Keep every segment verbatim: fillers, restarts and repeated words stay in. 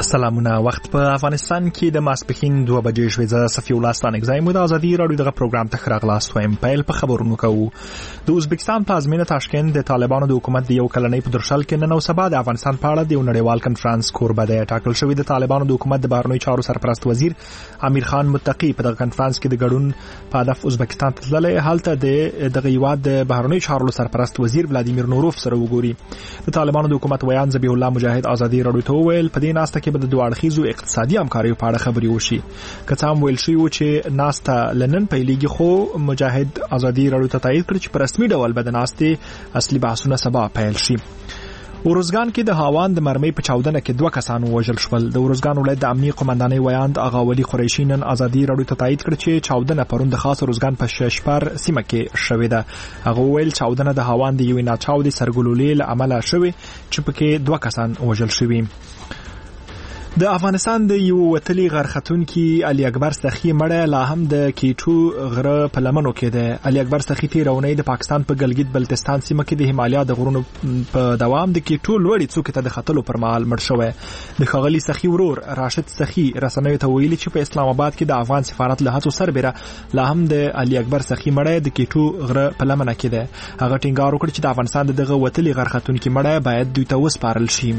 سلامونه. وخت په افغانستان کې د ماسپښین دوه بجې شوې. زه صفي الله ستانک زایم د ازادي راډیو دغه پروګرام ته راغلاست وایم. پیل په خبرونو کوو. د ازبکستان پلازمینه تاشکند د طالبانو د حکومت د یو کلنۍ په درشل کې نن او سبا د افغانستان په اړه د یو نړیوال کنفرانس کوربه دی. ټاکل شوی د طالبانو د حکومت د بهرنیو چارو سرپرست وزیر امیر خان متقی په دغه کنفرانس کې د ګډون په هدف ازبکستان ته تللی. هلته د دغه هیواد د بهرنیو چارو سرپرست وزیر ولادیمیر نوروف سره وګوري. د طالبانو د حکومت ویان ذبیح الله مجاهد ازادي راډیو ته وویل په دې ناسته کې به د دوه اړخیزو اقتصادي همکاریو په اړه خبرې وشي. که څه هم ویل شوي و چې ناسته لنن پیلېږي، خو مجاهد ازادي راډیو ته تایید کړ چې په رسمي ډول به د ناستې اصلي بحثونه سبا پیل شي. ورزګان کې د هاوان د مرمۍ په چاودنه کې دوه کسان وژل شول. د ورزګان ولایت د امنیه قومندانۍ ویاند اغا ولی قریشي نن ازادي راډیو ته تایید کړ چې چاودنه پرون د خاص ورزګان په ششپر سیمه کې شوې ده. هغه ویل چاودنه د هاوان د یوې ناچاودې سرګلولې له امله شوې چې پکې دوه کسان وژل شوي. د افغانستان د یو وتلی غرختونکي علي اکبر سخی مړی لا هم د کیټو غره په لمنو کې ده. علي اکبر سخی تیرونی د پاکستان په ګلګت بلتستان سیمه کې د هیمالیا د غرونو په دوام د کیټو لوړې څوکې ته د ختلو پر مهال مړ شوی. د ښاغلي سخی ورور راشد سخی رسنیو ته ویلي چې په اسلام آباد کې د افغان سفارت له هڅو سربېره لا هم د علي اکبر سخی مړی د کیټو غره په لمنه کې ده. هغه ټینګار وکړ چې د افغانستان د دغه وتلی غرختونکي مړی باید دوی ته وسپارل شي.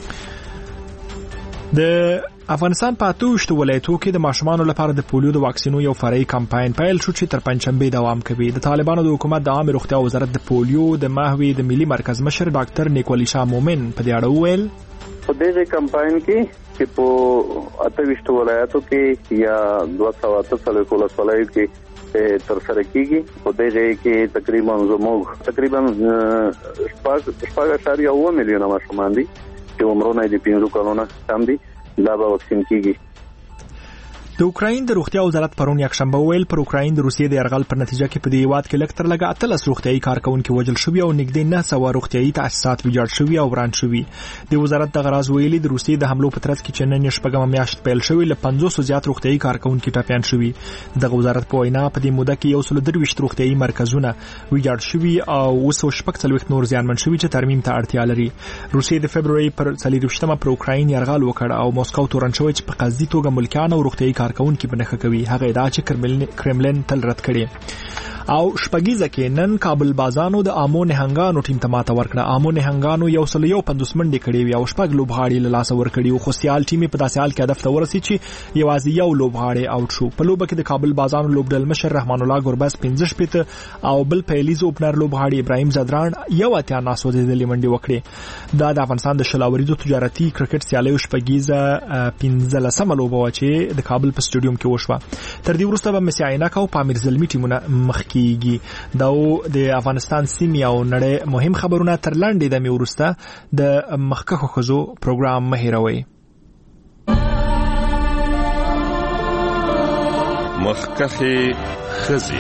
د افغانستان په اتوشت ولایتو کې د ماشومانو لپاره د پولیو د واکسینو یو فرعي کمپاین پیل شو چې تر پنځشنبه دوام کوي. د طالبانو د حکومت د عامه روغتیا وزارت د پولیو د ماهوي د ملي مرکز مشر ډاکټر نیکولي شاه مومن په دې اړه وویل په دې کمپاین کې چې په اتوشت ولایتو کې یا دوه سوه اته څلوېښت ولسوالیو کې تر سره کیږي. په دې کې تقریبا زموږ تقریبا شپږ اشاریه اووه میلیونه ماشومان دي چې عمرونه د پنځو کلونو کم دي. دا به واکسین کیږي. د اوکراین د روغتیا وزارت پرون یکشنبه ویل پر اوکراین د روسیې د یرغل پر نتیجه کې په دې هیواد کې لږ تر لږه اتلس روغتیايي کارکونکي وژل شوي او نږدې نه سوه روغتیايي تاسیسات ویجاړ شوي او وران شوي. د وزارت دغه راز ویلي د روسیې د حملو په ترڅ کې چې نن شپږمه میاشت پیل شوې له پنځوسو زیات روغتیايي کارکونکي ټپیان شوي. دغه وزارت په وینا په دې موده کې یو سل درویشت روغتیايي مرکزونه ویجاړ شوي او اوه سوه شپږ څلوېښت نور زیانمن شوي چې ترمیم ته اړتیا لري. روسیې د فبروري پر څلېرویشتمه پر اوکراین یرغل وکړ او موسکو تورن شوی چې په قصدي توګه ملکیان او روغتیايي کارکونکي په نښه کوي. هغه ادعا چې کرملین تل رد کړي. او شپږیزه کې نن کابل بازانو د آمو نهنګانو ټیم ته ماته ورکړه. آمو نهنګانو یو سل یو پنځوس منډې کړې وي او شپږ لوبغاړي له لاسه ورکړي. خو سیال ټیم په داسې حال کې هدف ته ورسېد چې یوازې یو لوبغاړی آوټ شو. په لوبه کې د کابل بازانو لوبډل مشر رحمان الله ګربز پنځه شپېته او بل پیلیز اوپنر لوبغاړي ابراهیم زدران یو اتیا ناسوځېدلې منډې وکړې. دا د افغانستان د شلاوریزو تجارتي کرکټ سیالیو شپږیزه پنځلسمه لوبه وه چې د کابل په سټیډیوم کې وشوه. تر دې وروسته به مسی عینک او پامیر زلمي ټیمونه مخ کېږي. دا د افغانستان سیمې او نړۍ مهم خبرونه تر لاندې دمې وروسته د مخکښو ښځو پروګرام مه هېروئ. مخکښې ښځې.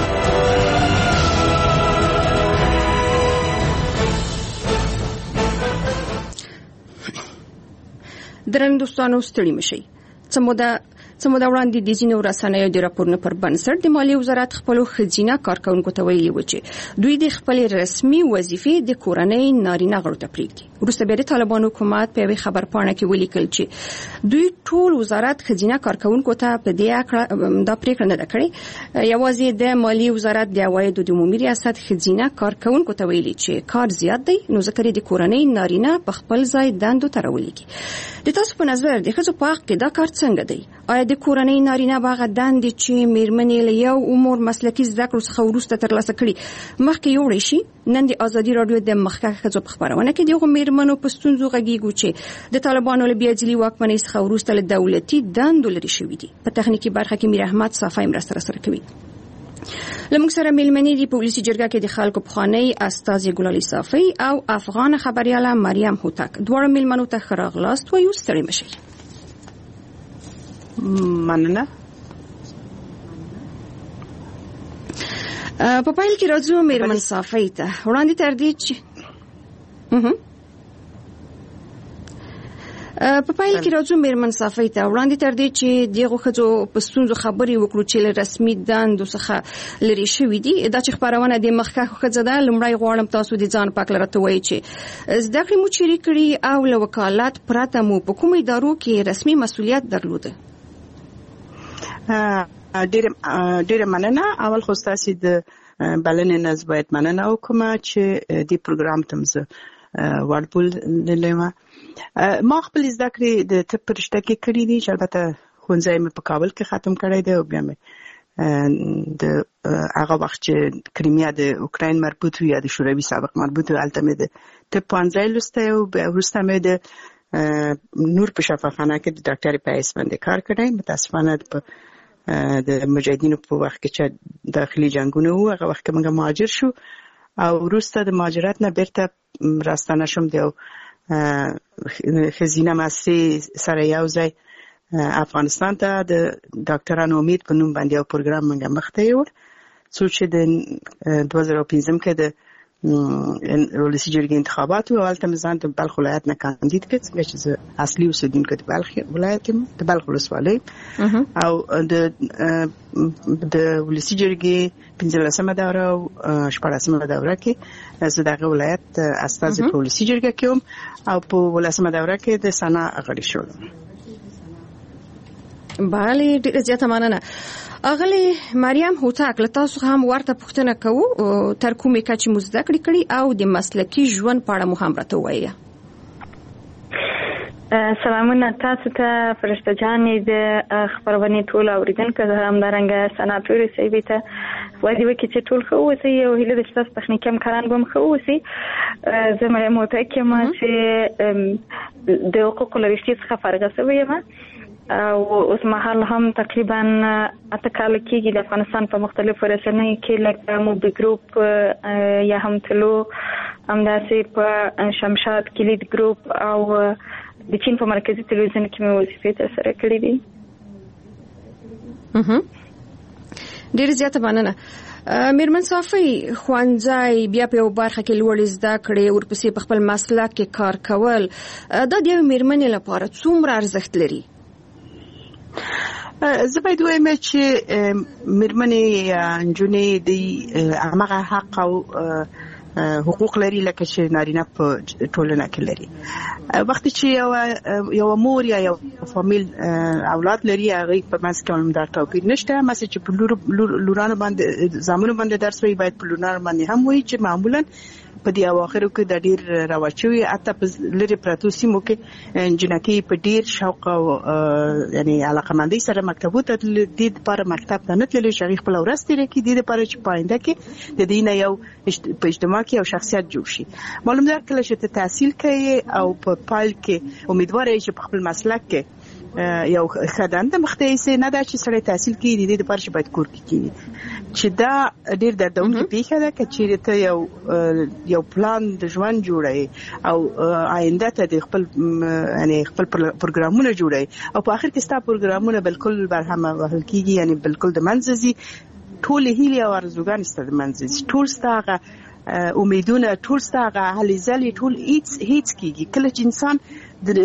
درنو دوستانو ستړي مشئ. څه موده څه موده وړاندې د ځینو رسنیو د راپورونو پر بنسټ د مالیې وزارت خپلو ښځینه کارکوونکو ته ویلي و چې دوی د خپلې رسمي وظیفې د کورنۍ نارینه غړو ته پرېږدي. وروسته بیا د طالبانو حکومت په یوې خبرپاڼه کې ولیکل چې دوی ټول وزارت ښځینه کارکوونکو ته په دې دا پریکړه نه ده کړې. یوازې د مالیې وزارت د عوایدو د عمومي ریاست ښځینه کارکوونکو ته ویلي چې کار زیات دی نو ځکه د کورنۍ نارینه په خپل ځای دندو ته راولېږي. د تاسو په نظر د ښځو په حق کې دا کار څنګه دی؟ آیا د کورنۍ نارینه به هغه دندې چې میرمنې له یو عمر مسلکي زده کړو څخه وروسته ترلاسه کړي مخکې یوړی شي؟ نن د ازادي راډیو د مخکښ ښځو په خپرونه کې د هغو میرمنو په ستونزو غږیږو چې د طالبانو له بېعدلي واکمنۍ څخه وروسته له دولتي دندو لرې شوي دي. په تخنیکي برخه کې میر احمد صافی مرسته راسره کوي. له موږ سره میلمنې دي په ولسي جرګه کې د خلکو پخوانۍ استازي ګلالي صافی او افغان خبریاله مریم هوتک. دواړو میلمنو ته ښه راغلاست وایو. ستړي مشئ. مننه. په پایل کې راځو میرمن صافی ته. وړاندې تر دې چې په پایله کې راځو میرمن صافی ته وړاندې تر دې چې دغه خځو په ستونزو خبرې وکړو چې له رسمي دندو څخه لري شوې دي دا چې خبرونه د مخکښ خځه ده لمړی غواړم تاسو د ځان پاک لرته وایي چې زده کړې مو چیرې کړي او له وکالت پرته مو په کومو ادارو کې رسمي مسؤلیت درلوده؟ ډېر ډېر مننه. اول خو تاسو د بلنې نه باید مننه وکم چې د پروګرام تمزه ورپول لېما ما خپل زده کړې د طب پرشته کې کړې دي چې البته ښوونځی مې په کابل کې ختم کړی دی او بیا مې د هغه وخت چې کریمیا د اوکراین مربوط وي یا د شوروي سابق مربوط وي هلته مې د طب پوهنځی لوستی او بیا وروسته مې د نور په شفاخانه کې د ډاکټرۍ په حیث باندې کار کړی. متاسفانه په د مجاهدینو په وخت کې چې داخلي جنګونه وو هغه وخت کې موږ مهاجر شو او وروسته د مهاجرت نه بیرته راستانه شوم د خزینه مؤسسې سره یو ځای افغانستان ته د ډاکټرانو امید په نوم باندې یو پروګرام موږ مخته یوړ څو چې د دوه زره پنځم کې د ولسي جرګې انتخابات او هلته مې ځان د بلخ ولایت نه کاندید کړ څنګه چې زه اصلي اوسېدونکی د بلخ ولایت یم د بلخ ولسوالۍ او د د ولسي جرګې پنځلسمه دوره او شپاړسمه دوره کې زه دغه ولایت استازی په ولسي جرګه کې وم او په ولسمه دوره کې د سنا غړي شوم. بله ډېره زیاته مننه. اغلی مریم هوتک له تاسو هم ورته پوښتنه کوو تر کومې کچې مو زده کړې کړي او د مسلکي ژوند په اړه مو هم راته ووایه. سلامونه تاسو ته فرشته جانې د خبرونې ټول اوریدونکو زه همدارنګه سناتوري صاحبې ته وایي وکړي چې ټول ښه اوسئ او هیله ده چې تاسو تخنیکي همکاران به هم ښه اوسئ. زه مریم هوتک یم چې د حقوقو له رشتې څخه فارغه شوې یم او اوس مهال هم تقریبا اته کاله کېږي د افغانستان په مختلفو رسنیو کې لکه موبي ګروپ یا هم تلو همداسې په شمشاد کلید ګروپ او د چین په مرکزي تلویزیون کې مې وظیفې ترسره کړې دي. ډېره زیاته مننه. میرمن صافی ښوونځی بیا په یو برخه کې لوړې زده کړې ورپسې په خپل مسلک کې کار کول دا د یوې میرمنې لپاره څومره ارزښت لري؟ زه باید وایم چې میرمنې یا نجونې د هماغه حق او حقوق لري لکه چې نارینه په ټولنه کې لري. وخت چې یو یو مور یا یو فامیل اولاد لري هغه په منځ کې هم دا توپیر نشته. مثلا چې په لورانو باندې زامنو باندې درس وایي باید په لورانو باندې هم وایي چې معمولا په دې اواخرو کې د ډیر راوچوي اته په لری پراتو سیمو کې جنکی په ډیر شوق او یعنی علاقمندۍ سره مکتبو ته د دې لپاره مکتب ته نه تللی شریخ په ورځ تیر کې د دې لپاره چې پاینده کې د دینه یو په اجتماع کې یو شخصیت جوړ شي. معلوم ده کله چې ته تحصیل کوي او په پایل کې امیدوار یې چې په خپل مسلک کې یو خدانده مخته نه دا چې سړی تحصیل کوي د دې لپاره چې باید کور کې کوي چې دا ډیر دردونکې پیښه ده چې ته یو یو پلان د ژوند جوړي او آینده ته د خپل یعنی خپل پروګرامونه جوړي او په اخر کې ستا پروګرامونه بالکل برهمه وهل کیږي یعنی بالکل د منځزي ټول هیله او ارزوګان ست د منځزي ټول ستاغه امیدونه ټول ستاغه هلي ځلې ټول هیڅ هیڅ کیږي کله چې انسان د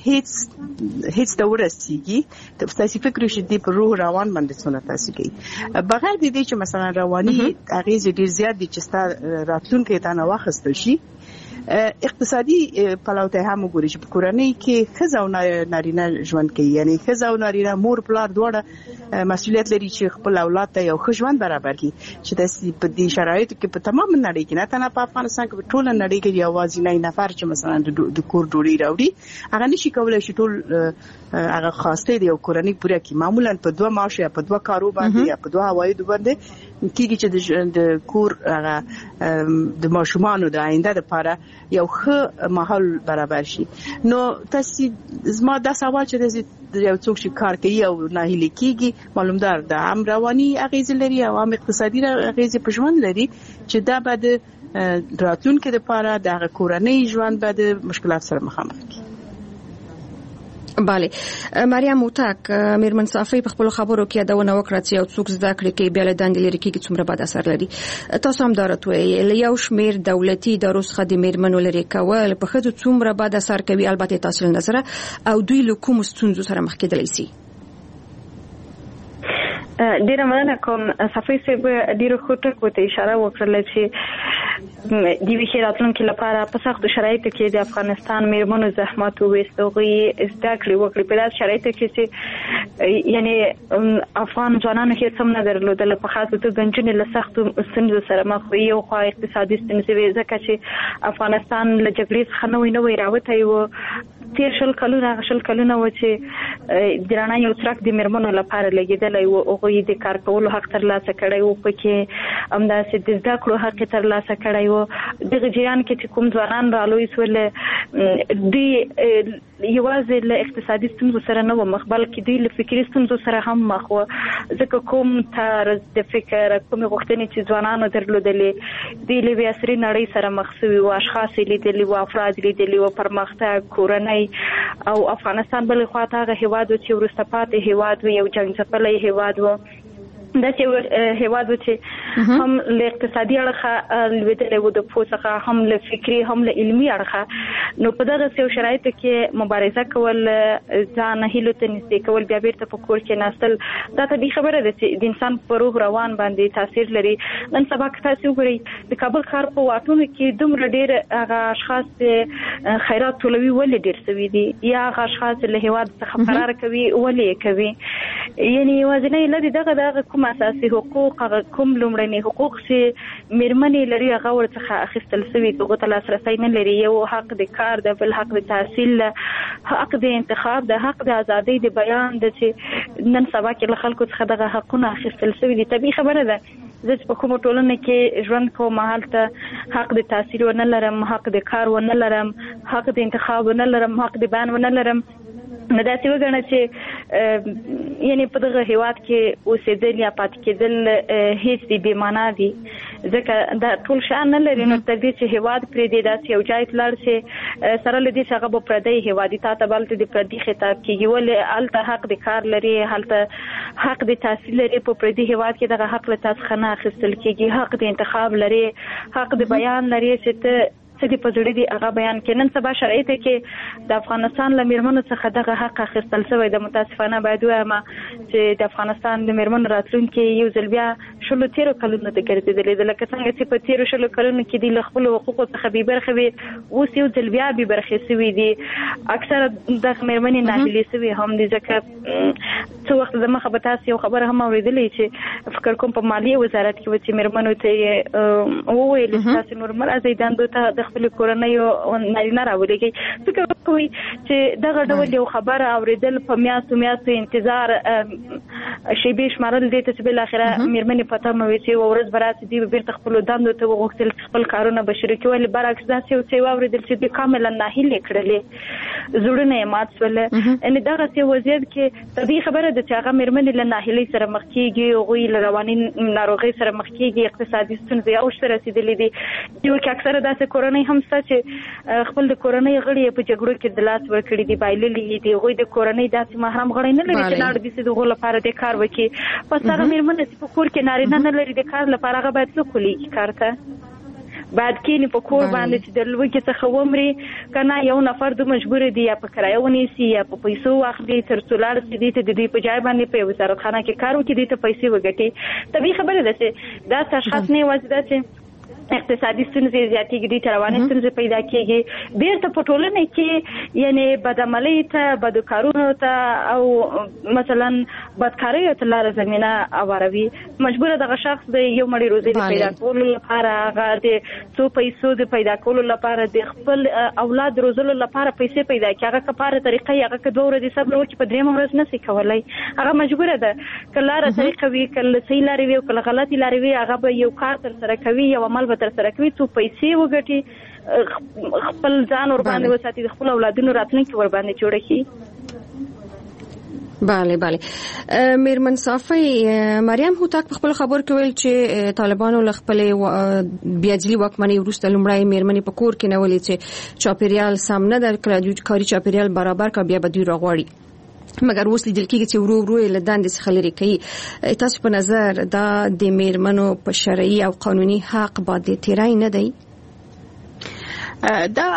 هیڅ هیڅ د ورسیږي تاسو فکر وشئ د روح روان باندې څونه تاسو کوي بغیر د دې چې مثلا رواني اغیز ډیر زیات دي چې ستا راتلونکي ته نه واخستل شي. اقتصادي پلوته هم وګورئ چې په کورنۍ کې ښځه او نارینه ژوند کوي یعنی ښځه او نارینه مور پلار دواړه مسؤلیت لري چې خپل اولاد ته یو ښه ژوند برابر کړي چې تاسو په دې شرایطو کې په تمام نړۍ کې نه تنه په افغانستان کې په ټول نړۍ کې یوازې نه نفر چې مثلا د کور ډوډۍ راوړي هغه نشي کولای چې ټول هغه خواسته دی او کورنۍ پوره کړي. معمولا په دوه معاش یا په دوه کارو باندې یا په دوه هوایي باندې کېږي چې د کور هغه د ماشومانو د آینده لپاره یو ښه ماحول برابر شي. نو تاسو زما دا سوال چې د یو څوک چې کار کوي او ناهیلي کیږي معلوم دار د عام رواني اغیز لري او عام اقتصادي اغیز په ژوند لري چې دا به د راتلونکي لپاره د کورنۍ ژوند به د مشکلات سره مخامخ کی. bale مریم موتاک میرمن صافی په خپل خبرو کې یادونه وکړه چې یو څوک زده کړې کې بیا له دندې لري کې څومره بد اثر لري. تاسو هم درته ویل یو شمیر دولتي ادارو څخه د میرمنو لري کول په خځو څومره بد اثر کوي، البته تاسو نظر او دوی له کوم ستونزو سره مخ کېدلی شي. ډیره مننه کوم. صافی صاحب ډیره ښه ټکو ته اشاره وکړه چې د ویښې راتلونکي لپاره په سختو شرایطو کې د افغانستان میرمنو زحمت وویست، هغوی زده کړې وکړې په داسې شرایطو کې چې یعنې افغان ځوانانو هېڅ هم نه درلودله، په خاصه توګه نجونې له سختو ستونزو سره مخ وي. یو خوا اقتصادي ستونزې وې ځکه چې افغانستان له جګړې څخه نوی نوی راوتی و. تیر شل کلونه هغه شل کلونه و چې د رڼا یو څرک د میرمنو لپاره لګېدلی و، هغوی د کار کولو حق ترلاسه کړی و، پکې همداسې د زده کړو حق یې ترلاسه کړی و. دغه جریان کې چې کوم ځوانان رالوی سول دوی یوازې له اقتصادي ستونزو سره نه و مخ، بلکې دوی له فکري ستونزو سره هم مخ و، ځکه کوم طرز د فکر کومې غوښتنې چې ځوانانو درلودلې دوی له یوې عصري نړۍ سره مخ سوي و، اشخاص یې لیدلي و، افراد لیدلي و، پرمختګ، کورنۍ او افغانستان بلې خواته هغه هېواد و چې وروسته پاتې هېواد و، یو جنګ ځپلی هېواد و. داسې هېواد و چې هم له اقتصادي اړخه لوېدلی و د پوه څخه، هم له فکري هم له علمي اړخه. نو په دغسې یو شرایطو کې مبارزه کول، ځان هیلو ته نږدې کول، بیا بیرته په کور کې ناستل، دا طبیعي خبره ده چې د انسان په روح روان باندې تاثیر لري. نن سبا که تاسې وګورئ د کابل ښار په واټونو کې دومره ډېر هغه اشخاص خیرات ټولوي ولې ډېر سوي دي، یا هغه اشخاص له هېواد څخه فرار کوي ولې یې کوي. یعنې یوازینی علت دغه دغه کوم اساسي حقوق، هغه کوم لومړني حقوق چې میرمنې لري هغه ورڅخه اخیستل سوي، هغو ته لاسرسی نه لري. یو حق د کار ده، بل حق د تحصیل ده، حق د انتخاب ده، حق د ازادۍ د بیان ده چې نن سبا کې له خلکو څخه دغه حقونه اخیستل سوي دي. طبیعي خبره ده زه چې په کومو ټولنه کې ژوند کوم هلته حق د تحصیل ونه لرم، حق د کار ونه لرم، حق د انتخاب ونه لرم، حق د بیان ونه لرم. نو داسې وګڼه چې یعنې په دغه هېواد کې اوسېدل یا پاتې کېدل هېڅ دي بې معنا دي، ځکه دا ټول شان نه لري. نو تر دې چې هېواد پرېږدې داسې یو ځای ته لاړ شې سره له دې چې هغه به پردی هېواد وي، تا ته به هلته د پردي خطاب کېږي. ولې هلته حق د کار لري، هلته حق د تحصیل لري، په پردي هېواد کې دغه حق له تا څخه نه اخیستل کېږي. حق د انتخاب لري، حق د بیان لري چې ته څه دې په زړه دي هغه بیان کړي. نن سبا شرایطو کې د افغانستان له میرمنو څخه دغه حق اخیستل شوی ده. متاسفانه باید ووایم چې د افغانستان د میرمنو راتلونکي یو ځل بیا شلو تېرو کلونو ته ګرځېدلې ده، لکه څنګه چې په تېرو شلو کلونو کې دوی له خپلو حقوقو څخه بې برخې وي، اوس یو ځل بیا بې برخې شوي دي. اکثره دغه میرمنې ناهیلې شوي هم دي، ځکه څو وخت دمخه به تاسو یو خبره هم اورېدلې چې فکر کوم په مالیې وزارت کې و چې میرمنو ته یې وویل چې تاسو نور مه راځئ دندو ته، د خپلې کورنیو نارینه راولېږئ. فکر کوئ چې دغه ډول یو خبره اورېدل، په میاشتو میاشتو انتظار، شیبې شمارل دې ته چې بالاخره میرمنې په تمه وي چې یوه ورځ به راسي دوی به بېرته خپلو دندو ته وغوښتل چې خپل کارونه به شروع کړي. ولې برعکس داسې یو څه یې واورېدل چې دوی کاملا ناهیلې کړلې، زړونه یې مات شوله. یعنې دغسې وضعیت کې طبیعي خبره ده چې هغه میرمنې له ناهیلۍ سره مخ کېږي، هغوی له رواني ناروغۍ سره مخ کېږي، اقتصادي ستونزې اوج ته رسېدلې دي. یو کې اکثره داسې کورنۍ هم شته چې خپل د کورنۍ غړي یې په جګړو کې د لاس ورکړي دي، بایللي دي. هغوی د کورنۍ داسې محرم غړی نه لري چې لاړ دي چې د هغو لپاره د کار وکړي. پس هغه میرمنه چې په کور کې نارینه نه لري د کار لپاره، هغه باید څوک ولیږي کار ته؟ باید کېني په کور باندې چې د لوږې څخه ومري که نه، یو نفر دو مجبور دي یا په کرایه ونیسي یا په پیسو واخلي تر څو لاړ شي دې ته د دوی په ځای باندې په وزارتخانه کې کار وکړي، دې ته پیسې وګټي. طبیعي خبره ده چې داسې اشخاص نه یوازې دا چې اقتصادي ستونزې زیاتېږي، دوی ته رواني ستونزې پیدا کېږي، بیرته په ټولنه کې یعنې بدعملۍ ته، بدو کارونو ته او مثلا بدکاریو ته لاره زمینه هواروي. مجبوره دغه شخص د یو مړۍ روزۍ د پیدا کولو لپاره، هغه د څو پیسو د پیدا کولو لپاره، د خپل اولاد روزلو لپاره پیسې پیدا کړي. هغه که په هره طریقه یې هغه که دوه ورځې صبر وکړي په درېیمه ورځ نه شي کولی. هغه مجبوره ده که لاره طریقه وي، که له صحیح لارې وي او که له غلطې لارې وي، هغه به یو کار ترسره کوي، یو عمل به ترسره کوي، څو پیسې وګټي، خپل ځان ور باندې وساتي، د خپل اولادونو راتلونکي ور باندې جوړه کړي. bale bale میرمن صافی مریم هوتک په خپل خبر کې ویل چې طالبانو له خپل بیاجلی واکمنۍ وروسته لومړی میرمنې په کور کې نه ولې چې چاپیریال سم نه در کړی کاري چاپیریال برابر کا بیا به دوی راغواړي مګر اوس لیدل کېږي چې ورو ورو له دندې څخه لري کوي. تاسو په نظر دا د میرمنو په شرعي او قانوني حق باندې تیرای نه دی؟ دا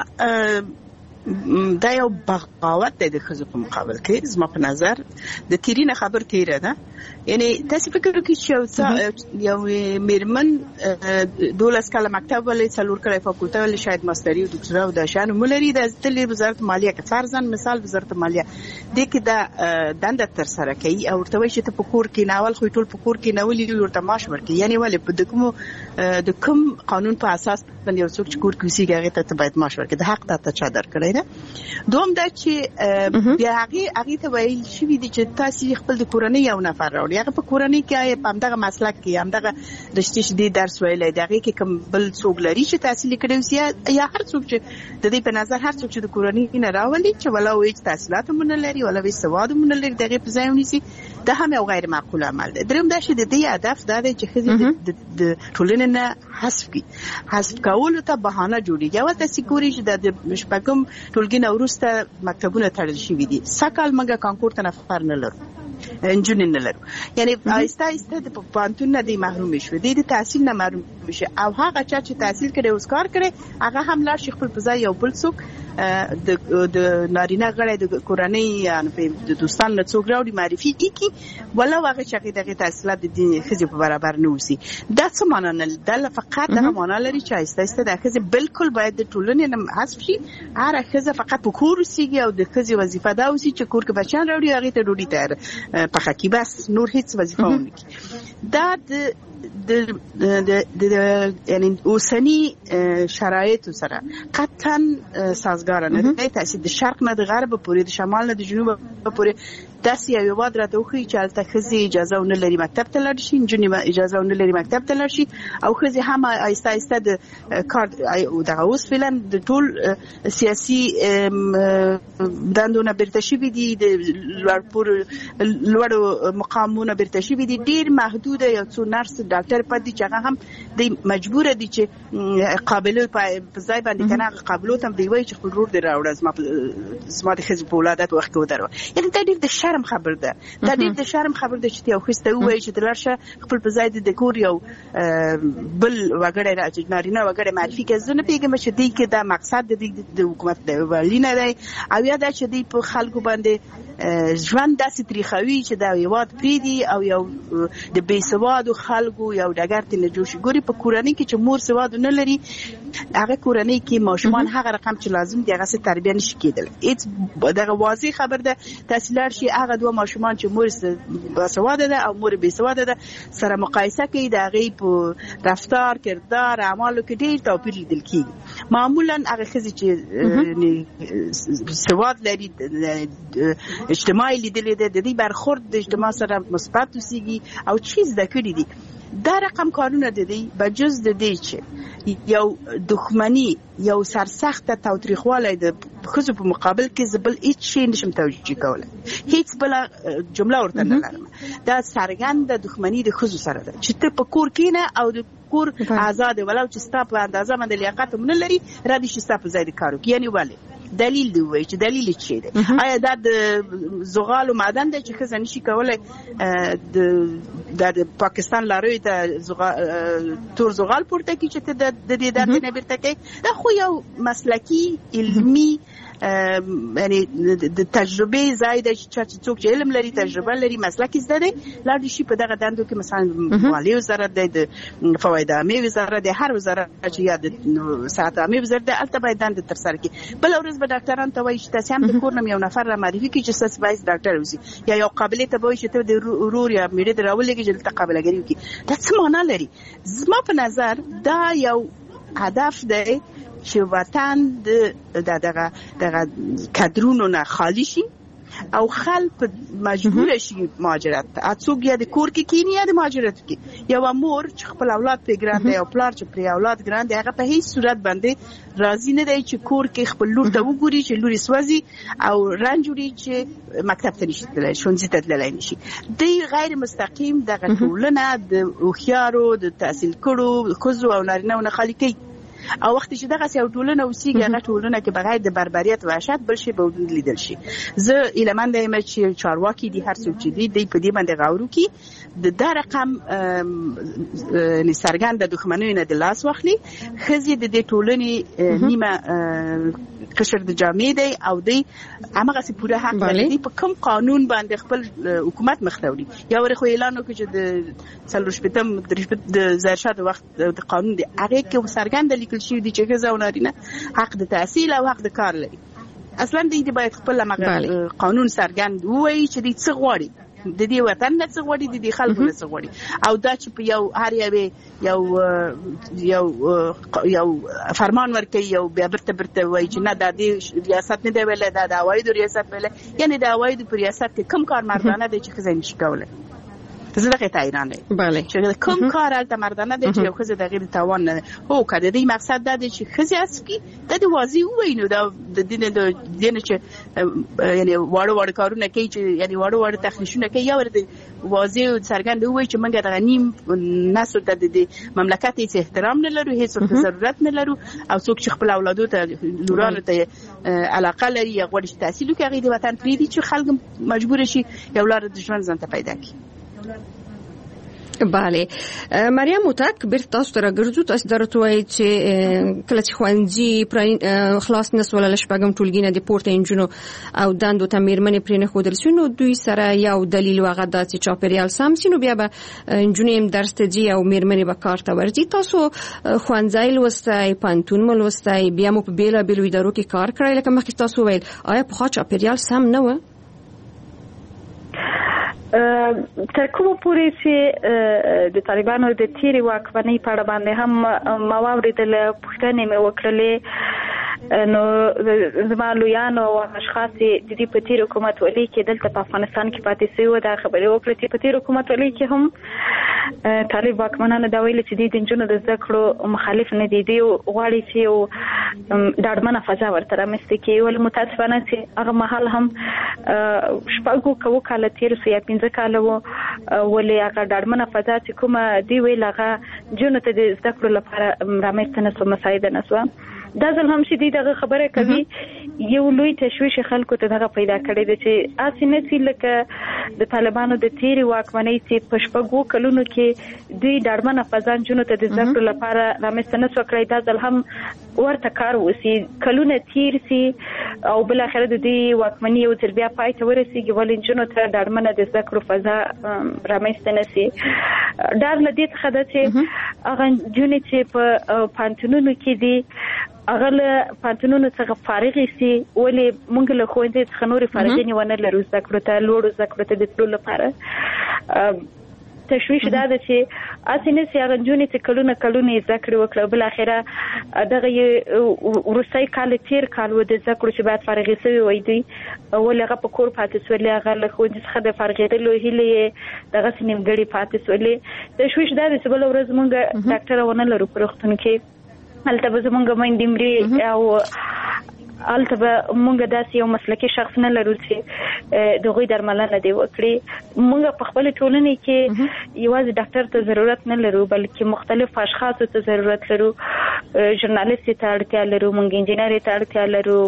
دا یو بغاوت دی د ښځو په مقابل کې زما په نظر د تیرینه خبر تیره ده. یعنی تاسو فکر وکړئ چې یو میرمن دولس کاله مکتب ولې څلور کاله فاکولته ولې شاید ماستري او دکتورا او د شان مولري د تل وزارت مالیه کې فرضاً مثال وزارت مالیه د کې دا دنده تر سره کوي او ورته وایي چې ته په کور کې ناول خو ټول په کور کې ناولې ورته معاش ورکړي. یعنی ولې په د کوم د کوم قانون په اساس باندې یو څوک چې کور کې اوسېږي هغه ته باید معاش ورکړي؟ د حق ته چا درکړی ده؟ دوم دا چې بیا هغه هغه ته ویل شوی دي چې تاسو خپل د کورنۍ یو نفر راوړي هغه په کورنۍ کې په همدغه مسلک کې همدغه رشتې شدي درس ویلای دی هغه کې کوم بل څوک لري چې تحصیل کړی وي یا هر څوک چې د دې په نظر هر څوک چې د کورنۍ نه راولي چې ولا وایي تحصیلات هم نه لري ولا وایي سواد هم نه لري دغه په ځای ونیسي دا هم یو غیر معقول عمل دی. دریم دا چې د دې هدف دا دی چې ښځې د ټولنې نه حذف کړي. حذف کولو ته بهانه جوړېږي. یوه تاسې ګورئ چې د شپږم ټولګي نه وروسته مکتبونه تړل شوي دي. سږ کال موږ کانکور ته نفر نه لرو انجونې نه لرو. یعنی آهسته آهسته د پوهنتون نه دی محروم شوي دي د تحصیل نه محروم شي او هغه چا چې تحصیل کړی اوس کار کړی هغه هم لاړ شي خپل په ځای یو بل څوک د نارینه غړی د کورنۍ یعنې د دوستان له څوک راوړي معرفي کړي ولا هغه چې هغې د هغې تحصیلات د ښځې په برابر نه اوسي. دا څه معنا نه لري. دا فقط دغه معنا لري چې آهسته آهسته د ښځې بالکل باید د ټولنې نه حذف شي. هره ښځه فقط په کور اوسېږي او د ښځې وظیفه دا اوسي چې کور کې بچیان راوړي هغې ته ډوډۍ تیار پخه کړي بس نور هیڅ وظیفه ونه کړي. دا د د د یعنی اوسنی شرایط سره قطعا سازگار نه دی. تاسو د شرق نه د غرب پورې د شمال نه د جنوب پورې داسې یو واد راته وخی چې هلته ښځې اجازه ونه لري مکتب ته لاړ شي نجونې اجازه ونه لري مکتب ته لاړ شي او ښځې هم آهسته آهسته د کار دغه اوس فعلا د ټول سیاسي دندونه بیرته شوي دي د لوړو مقامونه بیرته شوي دي. ډېر محدوده یو څو نرس ډاکټر پاتې دي چې هغه هم د مجبوره دي چې قابلو په ځای باندې کنه قابلو ته دی وایي چې خپل ورور دی راوړه زما زما د ښځې په ولادت وخت کې ودروه. یعنې دا ډېر د شرم خبر ده. دا ډېر د شرم خبر ده چې یو ښځې ته ووایي چې ته لاړ شه خپل په ځای د کور یو بل وګړی نارینه وګړی معرفي کړه. زه نه پوهېږم چې دوی کې دا مقصد د دوی د حکومت د ولي نه دی او یا دا چې دوی په خلکو باندې ژوند داسې تریخوي چې دا هېواد پرېږدي او یو د بې سوادو خلکو یو ډګر ته نه جوړ شي. ګوري په کورنۍ کې چې مور سواد نه لري هغه کورنۍ کې ماشومان هغه رقم چې لازم دی هغه څه تربیه نشي کېدلی. هېڅ دغه واضح خبر ده. تاسو لاړ شي هغه دوه ماشومان چې مور باسواده ده او مور بې سواده ده سره مقایسه کوي د هغې په رفتار کردار اعمالو کې ډېر توپیر لیدل کېږي. معمولا هغه ښځې چې سواد لري اجتماعي لیدلې ده د دې برخورد د اجتماع سره مثبت اوسېږي او چی زده کړي دي. دا رقم کارونه د دې بجز د دې چې یو دښمني یو سرسخته تاوتریخوالی د ښځو په مقابل کې زه بل هېڅ شی نشم توجیه کولی. هېڅ بله جمله ورته نه لرم. دا څرګنده دښمني د ښځو سره ده چې ته په کور کښېنه او د کور آزاده ولو چې ستا په اندازه باندې لیاقت هم نه لري را دې شي ستا په ځای د کار وکړي. یعنې ولې دلیل دی وایي چې دلیل یې څه دی؟ آیا دا د زغالو معدن دی چې ښځه نشي کولی دا د پاکستان لارویو ته تور زغال پورته کړي چې ته د دې دندې نه بیرته کوې؟ دا خو یو مسلکي علمي یعنی د تجربې ځای دی چې څوک چې علم لري تجربه لري مسلک زده دی لاړ دې شي په دغه دندو کې مثلا مالیې وزارت دی د فواید عامې وزارت دی هر وزارت چې یا د صحت عامې وزارت دی هلته باید دندې ترسره کړي. بله ورځ به ډاکټرانو ته وایي چې تاسې هم د کور نه یو نفر را معرفي کړي چې ستاسې باید ډاکټر اوسي یا یو قابلې ته به وایي چې ته د ورور یا میړه دې راولېږي چې دلته قابلهګري وکړي. دا څه معنا لري؟ زما په نظر دا یو هدف دی چې وطن د دغه دغه کدرونو نه خالی شي او خلک مجبور شي مهاجرت ته. څوک یا د کور کې کینی یا د مهاجرت کې. یو مور چې خپل اولاد په ګران دی او پلار چې پر اولاد ګران دی هغه په هیڅ صورت باندې راضي نه دی چې کور کې خپل لور ته وګوري چې لوري سوځي او رنجوري چې مکتب ته نشي تللی ښوونځي ته تللی نشي. دی غیر مستقیم دغه ټولنه د هوښیارو د تحصیل کړو ښځو او نارینه‌و نه خالي کوي. او وخت چې دغه یو ټولنه اوسېږي هغه ټولنه کې بغیر د بربریت و وحشت بل شي به لیدل شي. زه ایله منده یم چې چارواکي دي هر څوک چې دي دی په دې باندې غور وکړي د دا رقم څرګند د دښمنۍ نه د لاس واخلي. ښځې د دې ټولنې نیمه قشر د جامې دی او دی هماغسې پوره حق لري په کوم قانون باندې خپل حکومت مخ ته وړي. یا ورې خو اعلان وکړي چې د څلور شپېتم د ظاهرشاه د وخت د قانون دی هغې کې څرګنده لیکل شوي دي چې ښځه او نارینه حق د تحصیل او حق د کار لري. اصلا دی باید خپل هغه قانون څرګند ووایي چې دی څه غواړي، د دې وطن نه څه غواړي، د دې خلکو نه څه غواړي. او دا چې په یو هر یو یو یو یو فرمان ورکوي یو بیا برته برته وایي چې نه دا دې ریاست نه دی ویلی، دا د عوایدو ریاست ویلی. یعنې د عوایدو په ریاست کې کوم کار مردانه دی چې ښځه نشي کولی. زه دغه ته حیران یم چې کوم کار هلته مردانه دی چې یو ښځه د هغې د توان نه هو که د دې مقصد دا دی چې ښځې هڅه کړي دا د واضح ووایي. نو دا د دې نه د دې نه چې یعنې واړه واړه کارونه کوي چې یعنې واړه واړه تخریشونه کوي یا ورته واضح او څرګند ووایي چې موږ دغه نیم نسل ته د مملکت هېڅ احترام نه لرو، هېڅ ورته ضرورت نه لرو. او څوک چې خپل اولادو ته لورانو ته علاقه لري یا غواړي چې تحصیل وکړي هغې د وطن پرېږدي چې خلک مجبوره شي یو لاره د ژوند ځان ته پیدا کړي. بله مریم متک بیرته تاسو ته راګرځو. تاسو درته وایي چې کله چې ښوونځي خلاص نه سول له شپږم ټولګي نه د پورته نجونو او دندو ته مېرمنې پرې نه ښودل شوي نو دوی سره یو دلیل و هغه دا چې چاپېریال سم شي نو بیا به نجونې هم درس ته ځي او مېرمنې به کار ته ورځي. تاسو ښوونځی لوستی، پوهنتون مو لوستی، بیا مو په بېلابېلو ادارو کې کار کړی لکه مخکې تاسو وویل. آیا پخوا چاپېریال سم نه و؟ تر کومه پورې چې د طالبانو د تیرې واکمنۍ په اړه باندې هم ما واورېدله، پوښتنې مې وکړلې. نو زما لویانو او اشخاص د دې په تیر حکومت ولي کې دلته په افغانستان کې پاتې شوي وو دا خبرې وکړې چې په تیر حکومت ولي کې هم طالب واکمنانو دا ویلي چې دوی د نجونو د زده کړو مخالف نه دي، دوی غواړي چې یو ډاډمنه فضا ورته رامنځته کړي. ولې متاسفانه چې هغه مهال هم شپږو کوو کاله تېر سو یا پنځه کاله وو، ولې هغه ډاډمنه فضا چې کومه دوی ویل هغه نجونو ته د زده کړو لپاره رامنځته نه سوه، مساعده نه سوه. دا ځل هم چې دوی دغه خبره کوي یو لوی تشویش خلکو ته دغه پیدا کړی دی چې هسې نه چې لکه د طالبانو د تیرې واکمنۍ چې په شپږو کلونو کې دوی ډاډمنه فضا نجونو ته د زده کړو لپاره رامنځته نه سوه کړی، دا ځل هم ورته کار وسي، کلونه تیر سي او بالاخره د دې واکمنۍ یو ځل بیا پای ته ورسېږي ولې نجونو ته ډاډمنه د زده کړو فضا رامنځته نه سي. ډار له دې څخه ده چې هغه نجونې چې په پوهنتونونو کې دي هغه له پوهنتونونو څخه فارغې سي، ولې موږ له ښوونځي څخه نورې فارغې ونه لرو زده کړو ته لوړو زده کړو ته د تلو لپاره. تشویش دا ده چې هسې نه سي هغه نجونې چې کلونه کلونه یې زده کړې وکړه بالاخره دغه یې وروستی کال تېر کال و د زده کړو چې باید فارغې سوي وای دوی ولې هغه په کور پاتې سولې، هغه له ښوونځي څخه د فارغېدلو هیلې یې دغسې نیمګړې پاتې سولې. تشویش دا ده چې بله ورځ موږ ډاکټره ونه لرو په روغتون کې، هلته به زمونږ میندې مري او هلته به موږ داسې یو مسلکي شخص نه لرو چې د هغوی درملنه دې وکړي. موږ په خپلې ټولنې کې یوازې ډاکټر ته ضرورت نه لرو بلکې مختلف اشخاصو ته ضرورت لرو، ژورنالیستې ته اړتیا لرو، موږ انجینرۍ ته اړتیا لرو،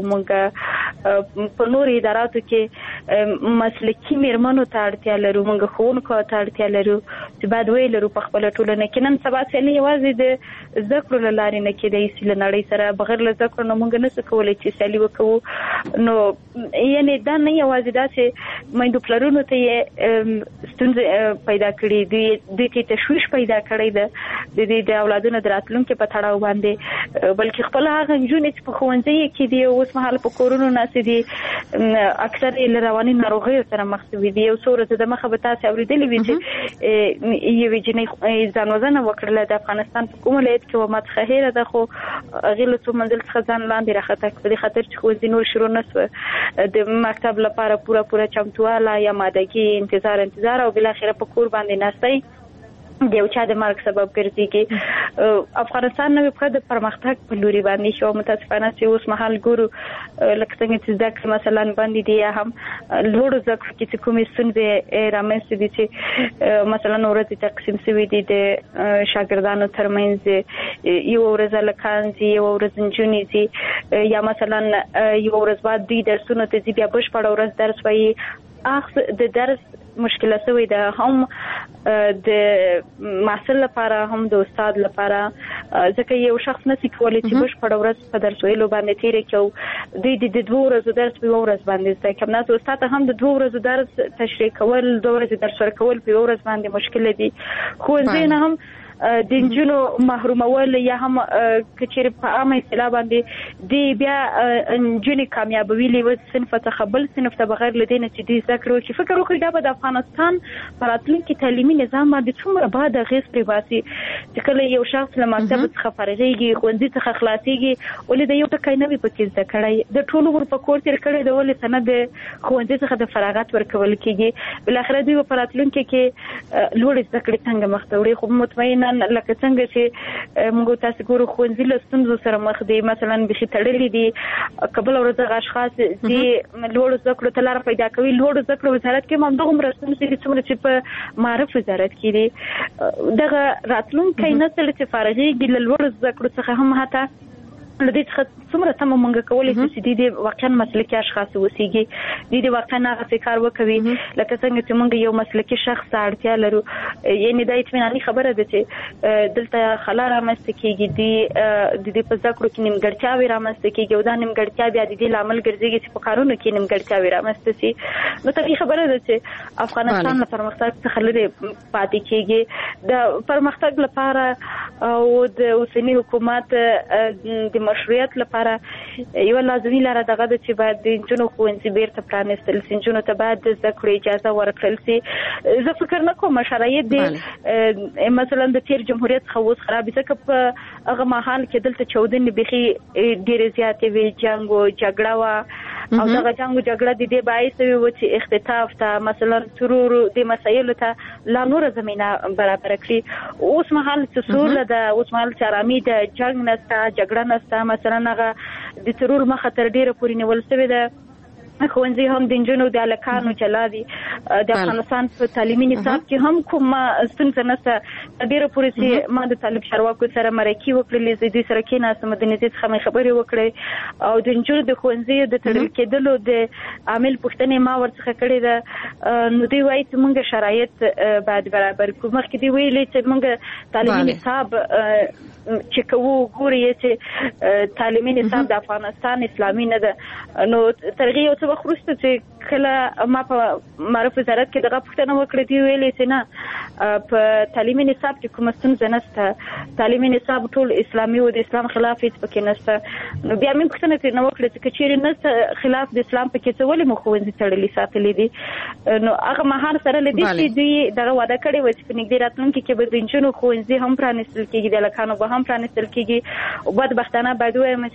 موږ په نورو اداراتو کې مسلکي میرمنو ته اړتیا لرو، موږ ښوونکو ته اړتیا لرو چې باید ویې لرو په خپله ټولنه کې. نن سبا سیالي یوازې د زده کړو له لارې نه کېدی سي، له نړۍ سره بغیر له زده کړو نه موږ نه سو کولی چې سیالي وکړو. نو یعنې دا نه یوازې دا چې میندو پلرونو ته یې ستونزې پیدا کړي، دوی کې تشویش پیدا کړی ده د دې د اولادونو د راتلونکي په تړاو باندې، بلکې خپله هغه نجونې چې په ښوونځیو کې دي اوس مهال په کورونو ناستې دي اکثر یې له رواني ناروغیو سره مخ شوي دي. یو څو ورځې د مخه به تاسې اورېدلې وي چې یوې جینۍ ځان وژنه وکړله د افغانستان په کوم ولایت کې وه، ما څخه هېره ده خو غیله څو منزل څخه ځان لاندې راخته په دې خاطر چې خو نور شروع نسو د مکتب لپاره پورا پورا چمتواله یا مادګي انتظار انتظار او بل اخر په کور باندې ناستای د یو چا د مرګ سبب ګرځي کې افغانستان نو په د پرمختګ په لوري باندې شو متاسفانه چې اوس مهال ګورو لکه څنګه چې ځکه مثلا باندې دی هم لوړ ځکه چې کومې ستونزې رامنځته دي چې مثلا ورته تقسیم شوی دي د شاګردانو ترمنځ یو ورځ لکانځي یو ورځ نجونې یا مثلا یو ورځ بعد دوی درسونه ته بیا بشپړ ورځ درس وایي اخ د درس مشکله سوی ده هم د محصل لپاره هم د استاد لپاره ځکه یو شخص نشي کولای چې بشپړ ورځ په درس ویلو باندې تیر کړي د د دوه ورځې درس په ورځ باندې ځکه کوم نه استاد هم د دوه ورځې درس تشریح کول دوه ورځې درس ورکول په ورځ باندې مشکله دي خو ځینې هم د انجونو محرومول یا هم کچېر په عامه اصطلاح باندې دی بیا انجونی کامیابوي لیو صنف څخه بل صنف ته بغیر لدینه چې دې ذکر چې فکر وکړي دا د افغانستان راتلونکي تعلیمي نظام باندې څومره بعد غیس پریواسي چې کله یو شخص له مکتب څخه فارغېږي خوندې څخه خلاصيږي ولې د یو ټکی نه وي پکې ځکه کړی د ټولو ور په کور تیر کړی د ولې سند خوندې څخه د فراغت ورکول کیږي بل اخر دوی په راتلونکي کې لوړ ذکر څنګه مختوري خو مطمئن لکه څنګه چې موږ تاسو ګورو خوندې لستونزو سره مخ دي مثلا بشي تړلې دي قبل ورځ غاشخاص دي لوړ ذکر ته لار پیدا کوي لوړ ذکر وزارت کې هم دغه مرستې چې څومره چې په معرف وزارت کې دي دغه راتلونکي نسل چې فارغېږي له لوړ ذکر څخه هم حتی لدې څخه څومره تم مونږ کولای چې دې واقعا مسلکي اشخاص وسیږي دې واقعا هغه کار وکوي لکه څنګه چې مونږ یو مسلکي شخص اړتیا لرو یعنی دا اطمیناني خبره ده چې دلته خلا رامنځته کیږي دې د دې په ذکر کې نیمګړتیاوې رامنځته کیږي او دا نیمګړتیا بیا د دې لامل ګرځي چې په کارونو کې نیمګړتیاوې رامنځته شي نو طبيعي خبره ده چې افغانستان له پرمختګ څخه لري پاتې کیږي د پرمختګ لپاره او د اوسنی حکومت د مشروعیت لپاره یو لازمي لاره دغه د چې باید د جنو خوندې بیرته پرانستل سي جنو ته باید د ذکر اجازه ورکړل سي زه فکر نه کوم شرایط دي مثلا د تیر جمهوریت خو خراب ځکه په هغه مهال کې دلته چودنې بخي ډېر زیاتې وی جنگ او جګړه وا او دغه جنگ او جګړه د دې باعث وي چې اختطاف ته مثلا ترور د مسایلو ته لا نور زمينه برابر کړي اوس مهال چې سوله د اوس مهال چې آرامي د جنگ نسته جګړه نسته مثلا هغه د ترور مخه تر ډیره پورې نیول شوی ده خوندې هم د انجنونو د الکانو چلاوي د افغانستان په تعلیمي نصاب کې هم کوم ستونزه نشته ډیره پورې چې ما د طالب شروکو سره مرکه وکړلې د دې سره کې ناسم د نزيد خمه خبرې وکړې او د انجنونو د خوندې د تړل کېدلو د عامل پښتنې ما ورڅخه کړې ده نو دی وایي چې موږ شرایط بعد برابر کوم مخکې دی ویلې چې موږ تعلیمي نصاب چې کوو ګوري چې تعلیمي نصاب د افغانستان اسلامي نه ده نو ترغیب او وخت چې کله ما په معرف وزارت کې دغه پښتنه وکړه دی ویلې چې نه په تعلیمي نصاب کې کوم ستونزه نشته تعلیمي نصاب ټول اسلامي او د اسلام خلاف هیڅ پکې نشته نو بیا مې پښتنه کې نو وکړه چې چیرې نشته خلاف د اسلام پکې څه ولې مخوندې تړلې ساتلې دي نو هغه مهار سره لدی چې دوی دغه وعده کړې و چې په نږدې راتلونکي کې به د انجونو خوندې هم پرانستل کېږي د لکانو به هم پرانستل کېږي او بدبختانه باید وایم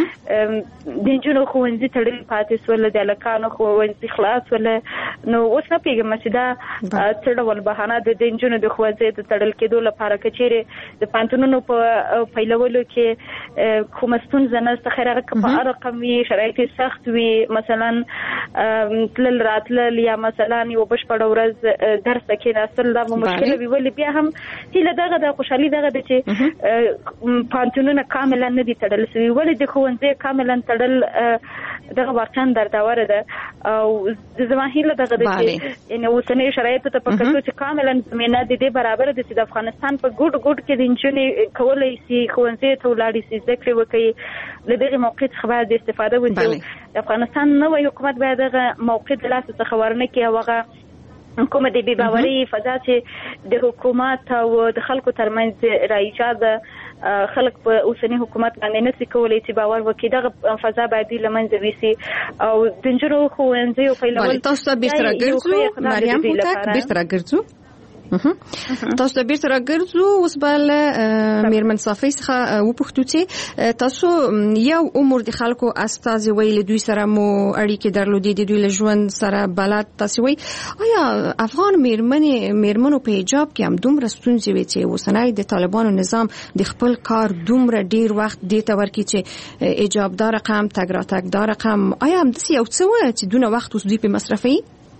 چې د انجونو خوندې تړلې پاتې سول د لکانو خوندې خلاص ول نو اوس نه پیګم چې دا څړول بهانه د دنجونو د خوځې د تړل کېدو لپاره کچېره د پانتونونو په پیلولو کې کوم ستونزه نه ستخره په رقم وی شرایط سخت وي مثلا تل راتل یا مثلا یو بشپړ ورځ درس کې ناسل دا مشکله وی ول بیا هم چې دغه د خوشحالي دغه د چې پانتونونه کاملا نه دي تړل سوي ولې د خوځې کاملا تړل دغه واقعا درتاوره ده او د زماهیله دغه د یعنی اوسنۍ شرایط ته په کتو چې کاملا زمينه د دې برابر د د افغانستان په ګډ ګډ کې د انجنې کولای شي خوځې ته ولاړ شي ذکر وکړي له دغه موقعیت څخه د استفاده وکړي د افغانستان نوې حکومت باید دغه موقعیت لاس څخه ورنه کې هغه کومه د بي باوري فضا چې د حکومت او د خلکو ترمنځ رايجاد خلک په اوسنی حکومت باندې نسي کولای چې باور وکړي دغه فضا باید لمنځه ويسي او د جنرو خوندې او پیلول تاسو به تر ګرځو مریم هوتک به تر ګرځو تاسو د بیرته راګرځو اوس بل میرمن صافی څخه وپوښتو چې تاسو یو عمر د خلکو استازي ویل دوی سره مو اړیکې درلودې د دوی له ژوند سره بلد تاسو وی آیا افغان میرمنې میرمنو په حجاب کې هم دومره ستونزې وي چې اوسنۍ د طالبانو نظام د خپل کار دومره ډیر وخت دې ته ورکړي چې حجاب دار رقم تګ را تګ دار رقم آیا هم داسې یو څه وایي چې دونه وخت اوس دوی په مصرفوي؟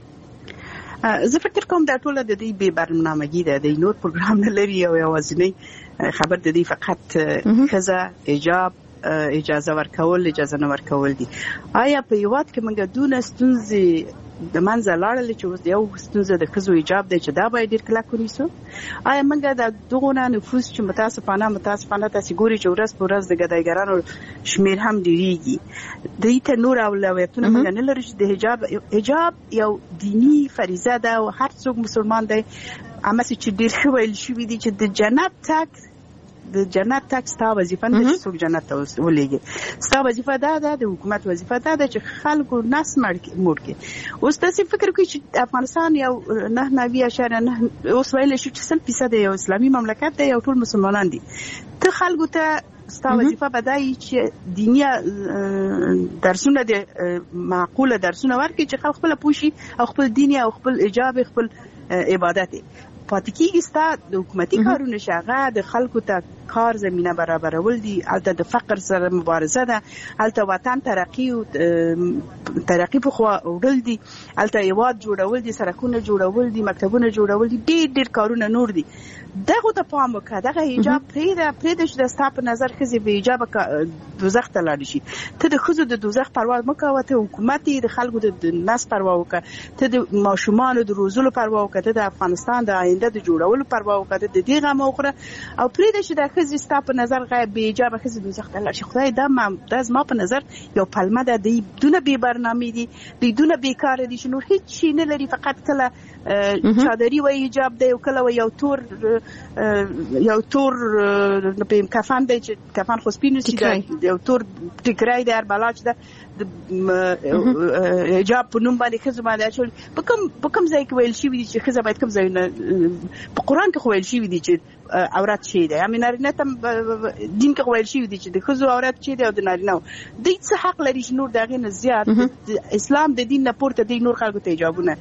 زه فکر کوم دا ټوله د دې بې برنامه‌ګي ده د نور پروګرام نه لري او یوازینی خبر د دې فقط ښځه حجاب اجازه ورکول اجازه نه ورکول دي. آیا په یوات کې موږ دونه ستونزې د منځه لاړل چې یو ستونزه د ښځو حجاب دی چې دا باید ډېر کلک ونیسو؟ آیا موږ د دغونه نفوس چې متاسفانه متاسفانه تاسې ګوري چې ورځ په ورځ د ګدایګرانو شمیر هم ډېریږي دوی ته نور اولویتونه موږ نه لرو چې د حجاب حجاب یو دینی فریضه ده او هر څوک مسلمان دی هماسې چې ډېر ښه ویل شوي دي چې د جنت تګ د جنت تک ستا وظیفه نه چې څوک جنت ته ولېږي ستا وظیفه دا ده د حکومت وظیفه دا ده چې خلکو نس موړ کړي. اوس تاسې فکر کوئ چې افغانستان یو نه نوي اشاریه نه اوس ویلی شو چې سل فیصد یو اسلامي مملکت دی او ټول مسلمانان دي. ته خلکو ته ستا وظیفه به دا وي چې دیني درسونه د معقوله درسونه ورکړي چې خلک خپله پوه شي او خپل دین او خپل حجاب خپل عبادت پاتې کېږي. ستا د حکومتي کارونه چې هغه د خلکو ته کار زمینه برابرول دي هلته د فقر سره مبارزه ده هلته وطن ترقي او ترقي په خوا وړل دي هلته هېواد جوړول دي سړکونه جوړول دي مکتبونه جوړول دي ډېر ډېر کارونه نور دي. دغه ته پام وکړه دغه حجاب پرېږده پرېږده چې د ستا په نظر ښځې بې حجابه دوزخ ته لاړې شي. ته د ښځو د دوزخ پروا مه کوه ته حکومت یې د خلکو د نس پروا وکړه ته د ماشومانو د روزلو پروا وکړه ته د افغانستان د آینده د جوړولو پروا وکړه ته د دې غم وخوره او پرېږده چې د ښځې ستا په نظر غیر بې حجابه ښځې دوزخ ته لاړ شي. خدای دا دا زما په نظر یو پلمه ده دوی دونه بې برنامې دي دوی دونه بېکاره دي چې نور هېڅ شي نه لري فقط کله چادري وایي حجاب دی او کله وایي یو تور یو تور کفن دی چې کفن خو سپین وسي یو تور ټیکری دی هر بلا چې ده د حجاب په نوم باندې ښځو باندې اچول په کوم په کوم ځای کې ویل شوي دي چې ښځه باید کوم ځایونه په قرآن کې خو ویل شوي دي چې عورت شی دی همې نارینه ته دین کې ویل شوي دي چې د ښځو عورت شی دی او د نارینهو دوی څه حق لري چې نور د هغې نه زیات اسلام د دین نه پورته دی نور خلکو ته حجابونه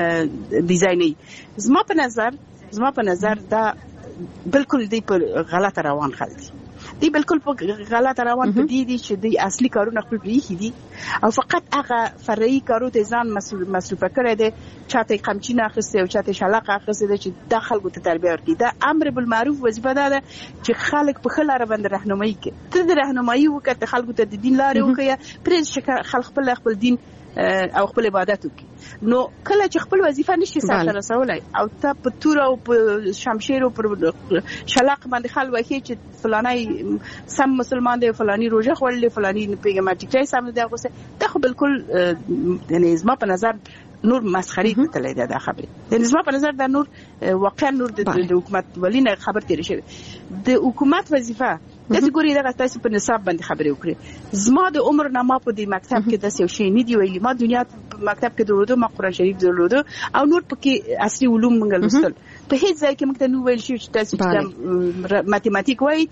ډیزاینوي. زما په نظر زما په نظر دا بالکل دی په غلطه روان خلک دي دی بالکل په غلطه روان په دې دي چې دوی اصلي کارونه خپل پرېښي دي او فقط هغه فرعي کارو ته ځان مصروفه کړی دی چاته یې قمچینه اخیستې او چاته یې شلقه اخیستې ده چې دا خلکو ته تربیه ورکړي. دا امر بالمعروف وظیفه دا ده چې خلک په ښه لاره باندې رهنمایي کړي. ته د رهنمایي وکړه ته خلکو ته د دین لارې وښیه پرېږده چې خلک خپل خپل دین او خپل عبادت وکړي. نو کله چې خپل وظیفه نشي سرته رسولی او ته په تور او په شمشیر او پر شلق باندې خل وایي چې فلانی سم مسلمان دی فلانی روژه خوړلې فلانی پیغمبر ټیکری سم دی اغوسته دا خو بالکل یعنی زما په نظر نور مسخري تللی ده دا خبرې یعنی زما په نظر دا نور واقعا نور د حکومت ولی نه خبر تیری شوی د حکومت وظیفه داسې ګوري دغه تاسې په نصاب باندې خبرې وکړي. زما د عمر نه ما په دې مکتب کې داسې یو شی نه دی ویلي ما دنیا په مکتب کې درلوده ما قرآن شریف درلوده او نور پکې عصري علوم موږ لوستل په هیڅ ځای کې موږ ته نو ویل شي چې تاسې ماتیماتیک وایي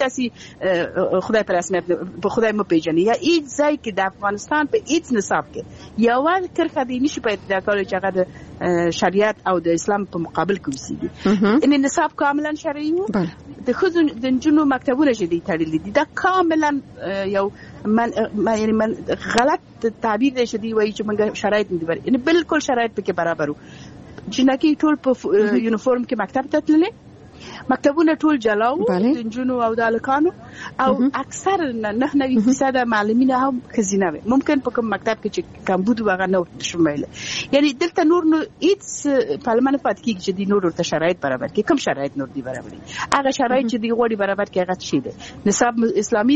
تاسې خدای په رسمیت په خدای مه پېژنئ یا هیڅ ځای کې د افغانستان په هیڅ نصاب کې یوه کرښه دی نشي پیدا کولی چې هغه د شریعت او د اسلام په مقابل کې اوسېږي. یعنې نصاب کاملا شرعي و د ښځو د نجونو مکتبونه چې دی تړلي دي دا کاملا یو من یعنی من غلط تعبیر دی چې دی وایي چې موږ شرایط نه دي برابر یعنې بالکل شرایط پکې برابر وو. جنکۍ ټول په یونیفورم کې مکتب ته تللې مکتبونه ټول جلا وو د نجونو او د هلکانو او اکثر نه نوي فیصده معلمین هم ښځینه وې ممکن په کوم مکتب کې چې کمبود و هغه نه ورته شمیله یعنې دلته نور نو هېڅ پالمه نه پاتې کېږي چې دوی نور ورته شرایط برابر کړي. کوم شرایط نور دي برابر دي هغه شرایط چې دوی غواړي برابر کړي هغه څه شی دی نصاب اسلامي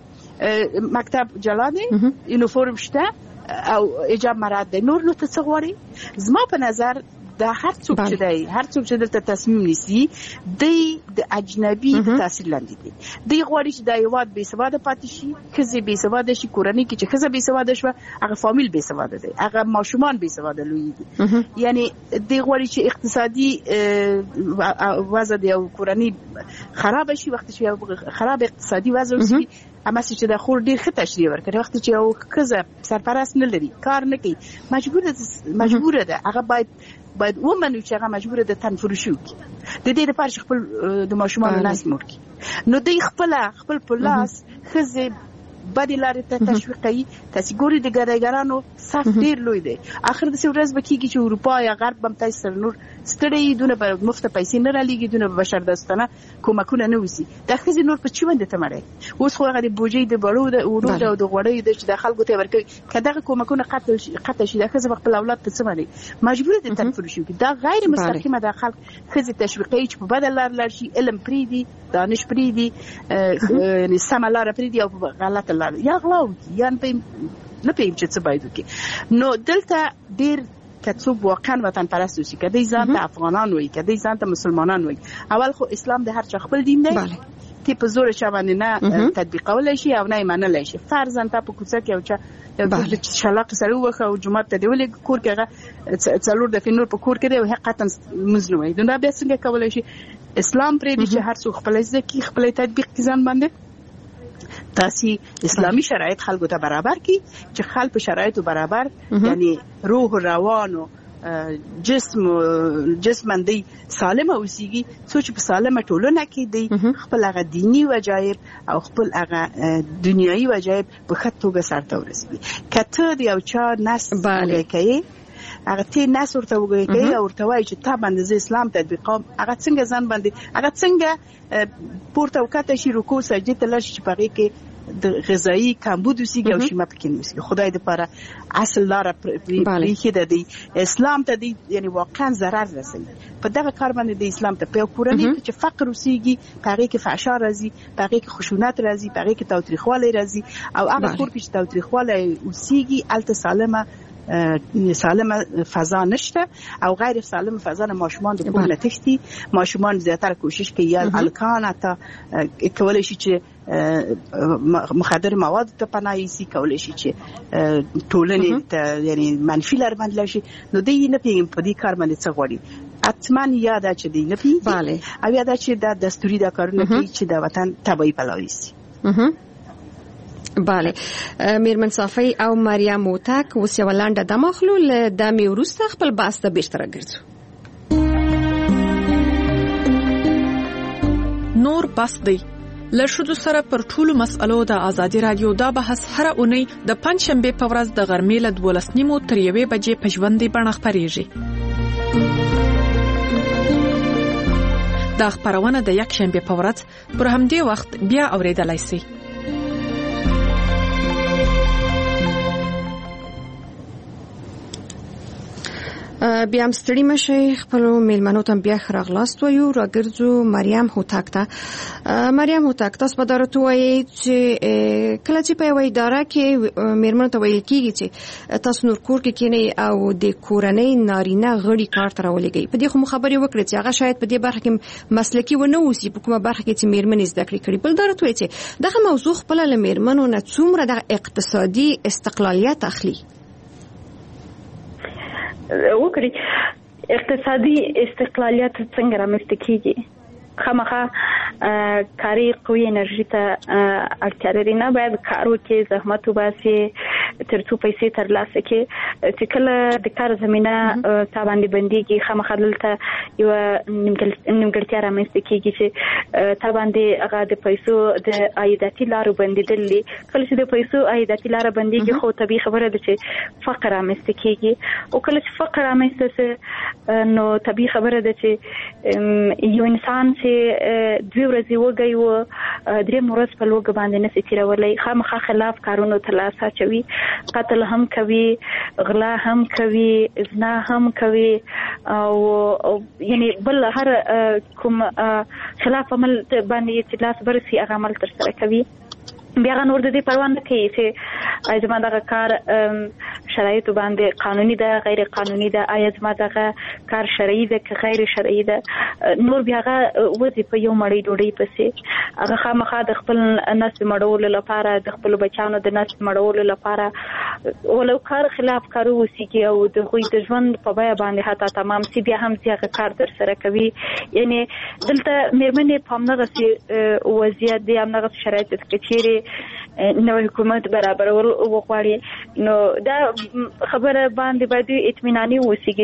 دی مکتب جلا دی یونیفورم شته او حجاب مراعات دی نور نو ته څه غواړي. زما په نظر دا هر څوک چې دی هر څوک چې دلته تصمیم نیسي د اجنبي تاثیر لاندې دي. دی غواړي چې د هیواد بې سواده پاتې شي، ښځې بې سواده شي، کورنۍ کې چې ښځه بې سواده شوه هغه فامیل بې سواده دی، هغه ماشومان بې سواده لوی دي. یعنی دی غواړي چې اقتصادي وضع د یو کورنۍ خراب شي. وخت چې یو خراب اقتصادي وضع وشي اما چې د خور ډیر ښه تشریح ورکړي، وخت چې یو ښځه سرپرست نه لري، کار نه کوي، مجبوره مجبوره ده هغه باید باید ومنو چې هغه مجبوره ده تنفروشي وکړي د دې لپاره چې خپل د ماشومانو ناس مور کړي. نو دوی خپل خپل په لاس ښځې بدې لارې ته تشویق کوي. تاسې ګورئ د ګدایګرانو صف ډېر لوی دی. اخر داسې ورځ به کېږي چې اروپا یا غرب به هم تاسې سره نور ستړی دونه به مفته پیسې نه رالیږي، دونه به بشردوستانه کومکونه نه وسي. دا ښځې نور په چی باندې ته مړی اوس خو هغه د بوجۍ د بړو د ورو او د غوړیو د چې د خلکو ته ورکوي که دغه کومکونه قطع شي دا ښځه به خپل اولاد په څه باندې مجبوره دي تنفروشي وکړي. دا غیر مستقیمه د خلک ښځې تشویقوي چې په بده لار لاړ شي، علم پرېږدي، دانش پرېږدي، یعنې سمه لاره پرېږدي او په غلطه لاره یا غلا وکړي یا نه پوهېږم چې څه باید وکړي. نو دلته ډېر که څوک واقعا وطن پرست اوسي، که دوی ځان ته افغانان وایي، که دوی ځان ته مسلمانان وایي، اول خو اسلام د هر چا خپل دین دی تی په زور چا باندې نه تطبیقولی شي او نه یې منلی شي. فرضاً ته په کوڅه کې یو چا شلاق سره ووښه او جومات ته دې ولېږه، کور کې هغه څلور دفعې نور په کور کې دی او حقیقتا لمونځ نه وایي، نو دا بیا څنګه کولی شي؟ اسلام پرېږدي چې هر څوک خپله زده کړي، خپله تطبیق کړي ځان باندې. تاسې اسلامي شرایط خلکو ته برابر کړي چې خلک په شرایطو برابر یعنی روح و روان و جسم جسم دی سالمه اوسېږي، څو چې په سالمه ټولنه کې دی خپل هغه دیني وجایب او خپل هغه دنیایي وجایب په ښه توګه سرته ورسوي. که ته د یو چا نس وږی کوې، هغه تی نس ورته وږی کوي او ورته وایي چې تا باندې زه اسلام تطبیقوم، هغه څنګه ځان باندې هغه څنګه پورته وکته شي، رکوع سجدې ته لاړ شي چې په هغې کې د غذایي کمبود اوسېږي او شیمه پکې نه اوسېږي. خدای دپاره اصل لاره پرېښې ده دی اسلام ته دی یعنې واقعا ضرر رسوي. په دغه کار باندې د اسلام ته په یو کورنۍ کې چې فقر اوسېږي په هغې کې فحشا راځي، په هغې کې خشونت راځي، په هغې کې تاوتریخوالی راځي او هغه کور کې چې تاوتریخوالی اوسېږي هلته سالمه سالمه فضا نشته او غیر سالمه فضا نه ماشومان د کور نه تښتي. ماشومان زیاتره کوشش کوي یا هلکان حتی کولی شي چې مخدر مواد ته پناه یوسي، کولی شي چې ټولنې ته یعنې منفي لار باندې لاړ شي. نو دوی نه پوهېږم په دې کار باندې څه غواړي. حتما یا دا چې دوی نه پوهېږي او یا دا چې دا دستوري دا کارونه کوي چې د وطن تباهي پلو یوسي. بله میرمن صافی او مریم هوتک اوس یوه لنډه دم اخلو، له دمې وروسته خپل بحث ته بیرته راګرځو. نور بس دی له ښځو سره پر ټولو مسئلو د ازادي راډیو دا بحث هره اونۍ د پنجشنبې په ورځ د غرمې له دولس نیمو تر یوې بجې په ژوندۍ بڼه خپرېږي. دا خپرونه د یکشنبې په ورځ پر همدې وخت بیا اورېدلی سئ. بیا هم ستړي مشئ، خپلو میلمنو ته بیا ښه راغلاست وایو. راګرځو مریم هوتک ته. مریم هوتک، تاسو به دا راته ووایئ چې کله چې په یوه اداره کې میرمنو ته ویل کېږي چې تاسو نور کور کې کښېنئ او د کورنۍ نارینه غړي کار ته راولېږئ، په دې خو مو خبرې وکړې چې هغه شاید په دې برخه کې مسلکي ونه اوسي، په کومه برخه کې چې میرمنې زده کړې کړي. بل دا راته ووایئ چې دغه موضوع خپله له میرمنو نه څومره دغه اقتصادي استقلالیت اخلي؟ وکړي اقتصادي استقلالیت څنګه رامنځته کیږي؟ خامخا کاري قوي انرژي ته اړتیا لري، نه باید کار وکړي، زحمت وباسي تر څو پیسې ترلاسه کړي. چې کله د کار زمینه تا باندې بندېږي، خامخا دلته یوه نیمګړتیا رامنځته کیږي چې تا باندې هغه د پیسو د عایداتي لارو بندېدل دي. کله چې د پیسو عایداتي لاره بندېږي خو طبیعي خبره ده چې فقر رامنځته کیږي، او کله چې فقر رامنځته سي نو طبیعي خبره ده چې یو انسان چې دوی ورځې وږی و درېیم ورځ په لوږه باندې نسي تېرولی، خامخا خلاف کارونو ته لاس اچوي، قتل هم کوي، غلا هم کوي، زنا هم کوي او یعنی بل هر کوم خلاف عمل باندې چې لاس برسي هغه عمل ترسره کوي. بیا هغه نور د دې پروا نه کوي چې زما دغه کار شرایطو باندې قانوني ده غیر قانوني ده، آیا زما دغه کار شرعي ده که غیر شرعي ده. نور بیا هغه وځي په یو مړۍ ډوډۍ پسې، هغه خامخا د خپل نسل مړولو لپاره، د خپل بچانو د نسل مړولو لپاره ولو کار خلاف کارو وسیږي او د غوی د ژوند په بیه باندې حتی تمام سی بیا هم هغه کار در سره کوي. یعنی دلته مېرمنې په همدغسې وضعیت دی، همدغسې شرایط کې چیرې نوی حکومت برابرول وغواړي، نو دا خبره باندې باید اطمیناني وسیږي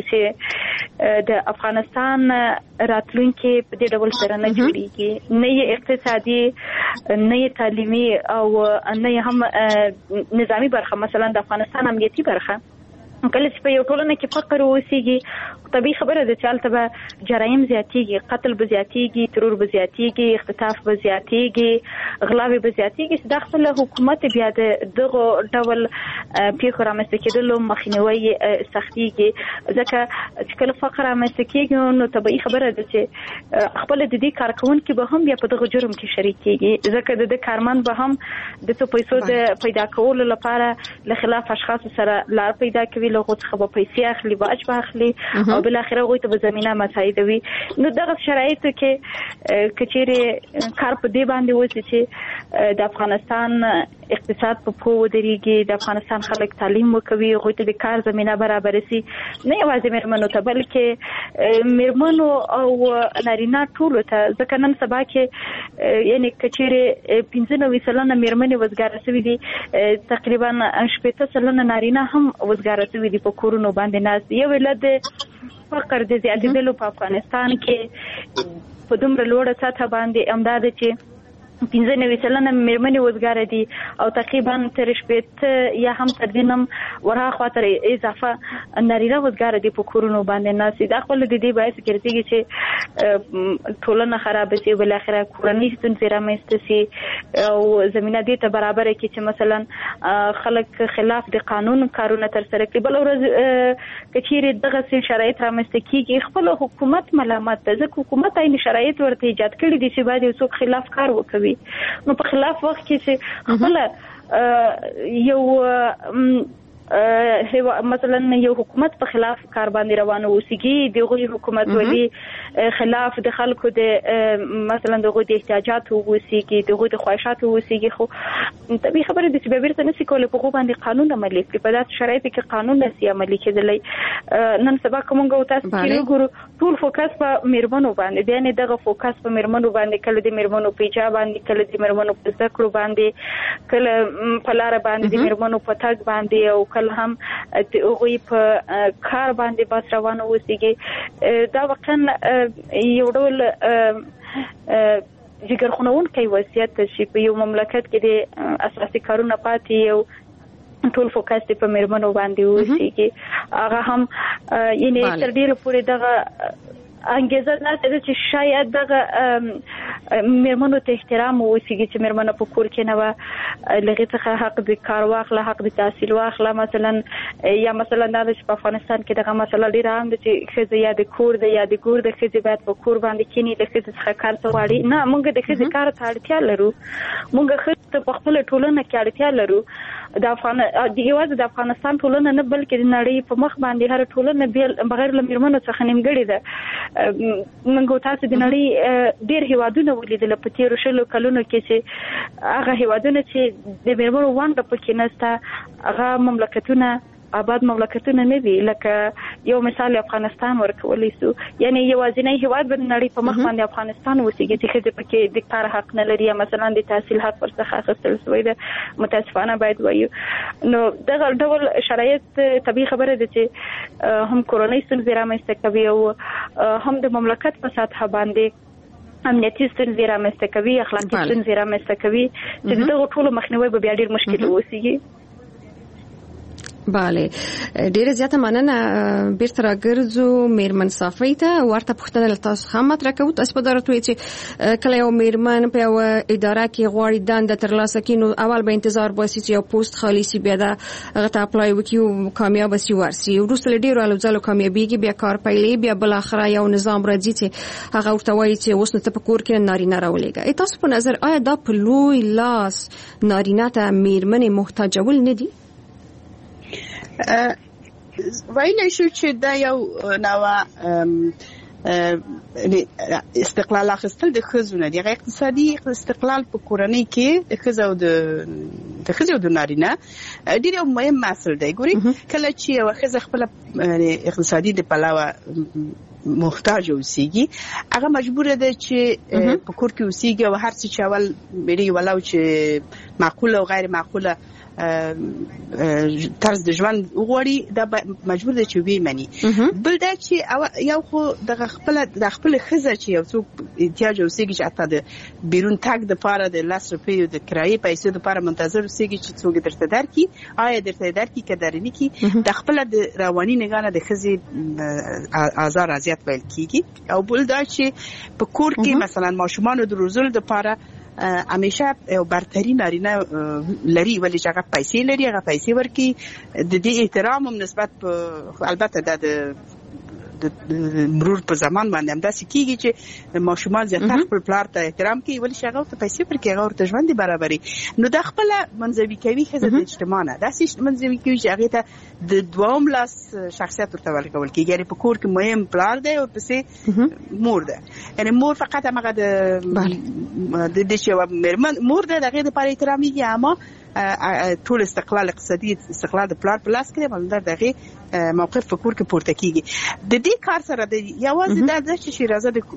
چې د افغانستان راتلونکي په دې ډول سره نه جوړیږي، نه یې اقتصادي، نه یې تعلیمي او نه یې هم نظامی برخه، مثلا د افغانستان امنیتي برخه. کله چې په یو ټولنه کې فقر وسیږي، طبیعي خبره ده چې هلته جرایم زیاتیږي، قتل به زیاتیږي، ترور به زیاتیږي، اختطاف به زیاتیږي، غلاوې به زیاتیږي، چې دا خپله حکومت بیا د دغو ډول پیښو رامنځته کېدلو مخنیوی سختیږي. ځکه چې کله فقر رامنځته کېږي نو طبیعي خبره ده چې خپله د دې کارکوونکي به هم بیا په دغه جرم کې شریک کېږي، ځکه د دې کارمند به هم د څو پیسو د پیدا کولو لپاره له خلاف اشخاصو سره لار پیدا کوي، له هغو څخه به پیسې اخلي، باج به اخلي او بالاخره هغوی ته به زمینه مساعدوي. نو دغه شرایطو کې که چیرې کار په دې باندې وشي چې د افغانستان اقتصاد په پښو ودرېږي، د افغانستان خلک تعلیم وکوي، هغوی ته د کار زمینه برابره سي، نه یوازې مېرمنو ته بلکې مېرمنو او نارینه ټولو ته. ځکه نن سبا کې یعنې که چیرې پنځه نوي سلنه مېرمنې وزګاره سوي دي، تقریبا شپېته سلنه نارینه هم وزګاره سوي دي، په کورونو باندې ناست دي. یو علت د فقر د زیاتېدلو په افغانستان کې په دومره لوړه سطحه باندې همدا ده چې پنځه نوي سلنه مېرمنې وزګاره دي او تقریبا تر شپېته یا هم تر دې هم ورهاخوا تر اضافه نارینه وزګاره دي په کورونو باندې ناست دي. دا خپله د دې باعث ګرځېږي چې ټولنه خرابه سي، بالاخره کورنۍ ستونزې رامنځته سي او زمینه دې ته برابره کړي چې مثلا خلک خلاف د قانون کارونه ترسره کړي. بله ورځ که چیرې دغسې شرایط رامنځته کېږي، خپله حکومت ملامت ده، ځکه حکومت عیني شرایط ورته ایجاد کړي دي چې باید یو څوک خلاف کار وکوي. نو په خلاف وخت کې چې خپله یو مثلا یو حکومت په خلاف کار باندې روانه وسیږي، دغه حکومت ولي خلاف د خلکو د مثلا دغه د احتیاجاتو وسیږي، دغه د خواهشاتو وسیږي، خو طبیعي خبره ده چې به بیرته نشي کولای په هغو باندې قانون عملي کړي. په داسې شرایطو کې قانون نشي عملي کېدلی. نن سبا که موږ تاسو چې وګورو ټول فوکس په مېرمنو باندې، بیا نه دغه فوکس په مېرمنو باندې، کله د مېرمنو په ایجاب باندې، کله د مېرمنو په زده کړو باندې، کله په لاره باندې د مېرمنو په تګ باندې، او کله هم د هغوی په کار باندې بس روانه وسیږي. دا واقعا یو ډول جګرخونونکی وضعیت چې په یو مملکت کې د اساسي کارونه پاتې یو ټول فوکس په مېرمنو باندې وسیږي. هغه هم یعنې تر ډېره پورې دغه انګیزه داسې ده چې شاید دغه مېرمنو ته احترام وسیږي چې مېرمنه په کور کې نه وه، له هغې څخه حق د کار واخله، حق د تحصیل واخله. مثلا یا مثلا دا ده چې په افغانستان کې دغه مسله ډېره عام ده چې ښځه یا د کور ده یا د ګور د ښځې باید په کور باندې کښېني، د ښځې څخه کار ته غواړي. نه، موږ د ښځې کار ته اړتیا لرو، موږ ښځو ته په خپله ټولنه کې اړتیا لرو. د افغان د یوازې د افغانستان ټولنه نه بلکې د نړۍ په مخ باندې هر ټولنه بغیر له مېرمنو څخه نیمګړې ده. موږ تاسو د نړۍ ډېر هیوادونه ولیدل په تېرو شلو کلونو کې چې هغه هیوادونه چې د مېرمنو ونډه پکې نشته، هغه مملکتونه آباد مملکتونه نه دي. لکه یو مثال افغانستان ورکولی سو، یعنی یوازینی هیواد به نړۍ په مخ باندې افغانستان وسیږي چې ښځې پکې د کار حق نه لري، یا مثلا د تحصیل حق ورڅخه اخیستل شوی ده. متاسفانه باید وایو نو دغه ډول شرایط طبیعي خبره ده چې هم کورنۍ ستونزې رامنځته کوي او هم د مملکت په سطحه باندې امنیتي ستونزې رامنځته کوي، اخلاقي ستونزې رامنځته کوي، چې دغه ټولو مخنیوی به بیا ډېر مشکل وسیږي. بله، ډیره زیاته مننه. بیرته راګرځو میرمن صافی ته. ورته پوښتنه له تاسو هم مطرح کوو. تاسو په دا راټوي چې کله یو میرمن په یو اداره کې غواړي دنده ترلاسه کړي، نو اول به انتظار باسي چې یو پوسټ خالي سي، بیا دا هغه ته اپلای وکړي او کامیاب سي ورسي. وروسته له ډیرو هلو ځلو کامیابیږي، بیا کار پیلوي، بیا بل اخره یو نظام راځي چې هغه ورته وایي چې اوس نو ته په کور کې نارینه راولېږه. تاسو په نظر آیا دا په لوی لاس نارینه ته میرمنې محتاجول نه دي؟ وایي شو چې دا یو نوع استقلال اخیستل د ښځو د اقتصادي استقلال په کورنۍ کې د ښځو او د د ښځو او د نارینه ډېر یو مهم مسله دی. ګوري کله چې یو ښځه خپل اقتصادي د پلوه محتاج اوسېږي هغه مجبوره ده چې په کور کې اوسېږي او هر څه چې اول مړي ولو چې معقوله او غیر معقوله طرز د ژوند وغوړي دا مجبور ده چې وی مني. بل دا چې یو خو د خپل د خپل ښځه چې یو څوک احتیاج اوسېږي چې حتی د بیرون تګ د پاره د لاس روپیو د کرایې پیسې د پاره منتظر اوسېږي چې څوک درته درکړي آیا درته درکړي که درنه کی د خپل د رواني نگانه د ښځې آزار اذیت ویل کیږي. او بل دا چې په کور کې مثلا ماشومان د روزل د پاره همیشه یو برتری نارینه لري ولی چې هغه پیسې لري هغه پیسې ورکي د دې احترام هم نسبت البته د مرور په زمان باندې هم داسې کیږي چې ماشومان زیاتره خپل پلار ته احترام کوي ولی چې هغه ته پیسې ورکي هغه ورته ژوند برابري نو د خپل منځوي کوي ښځه د اجتماع نه داسې منځوي کوي چې هغه ته د دوام لاس شخصیت ورته ورکول کیږي. یعنی په کور کې مهم پلار دی او پسې مور ده. یعنی مور فقط هغه د د دې چې مور ده دغه د پاره احترامي اما ټول استقلال اقتصادي استقلال د پلار په لاس کې بل دغه موقف په کور کې پورته کیږي. د دې کار سره د یوازې د چې شیرازه د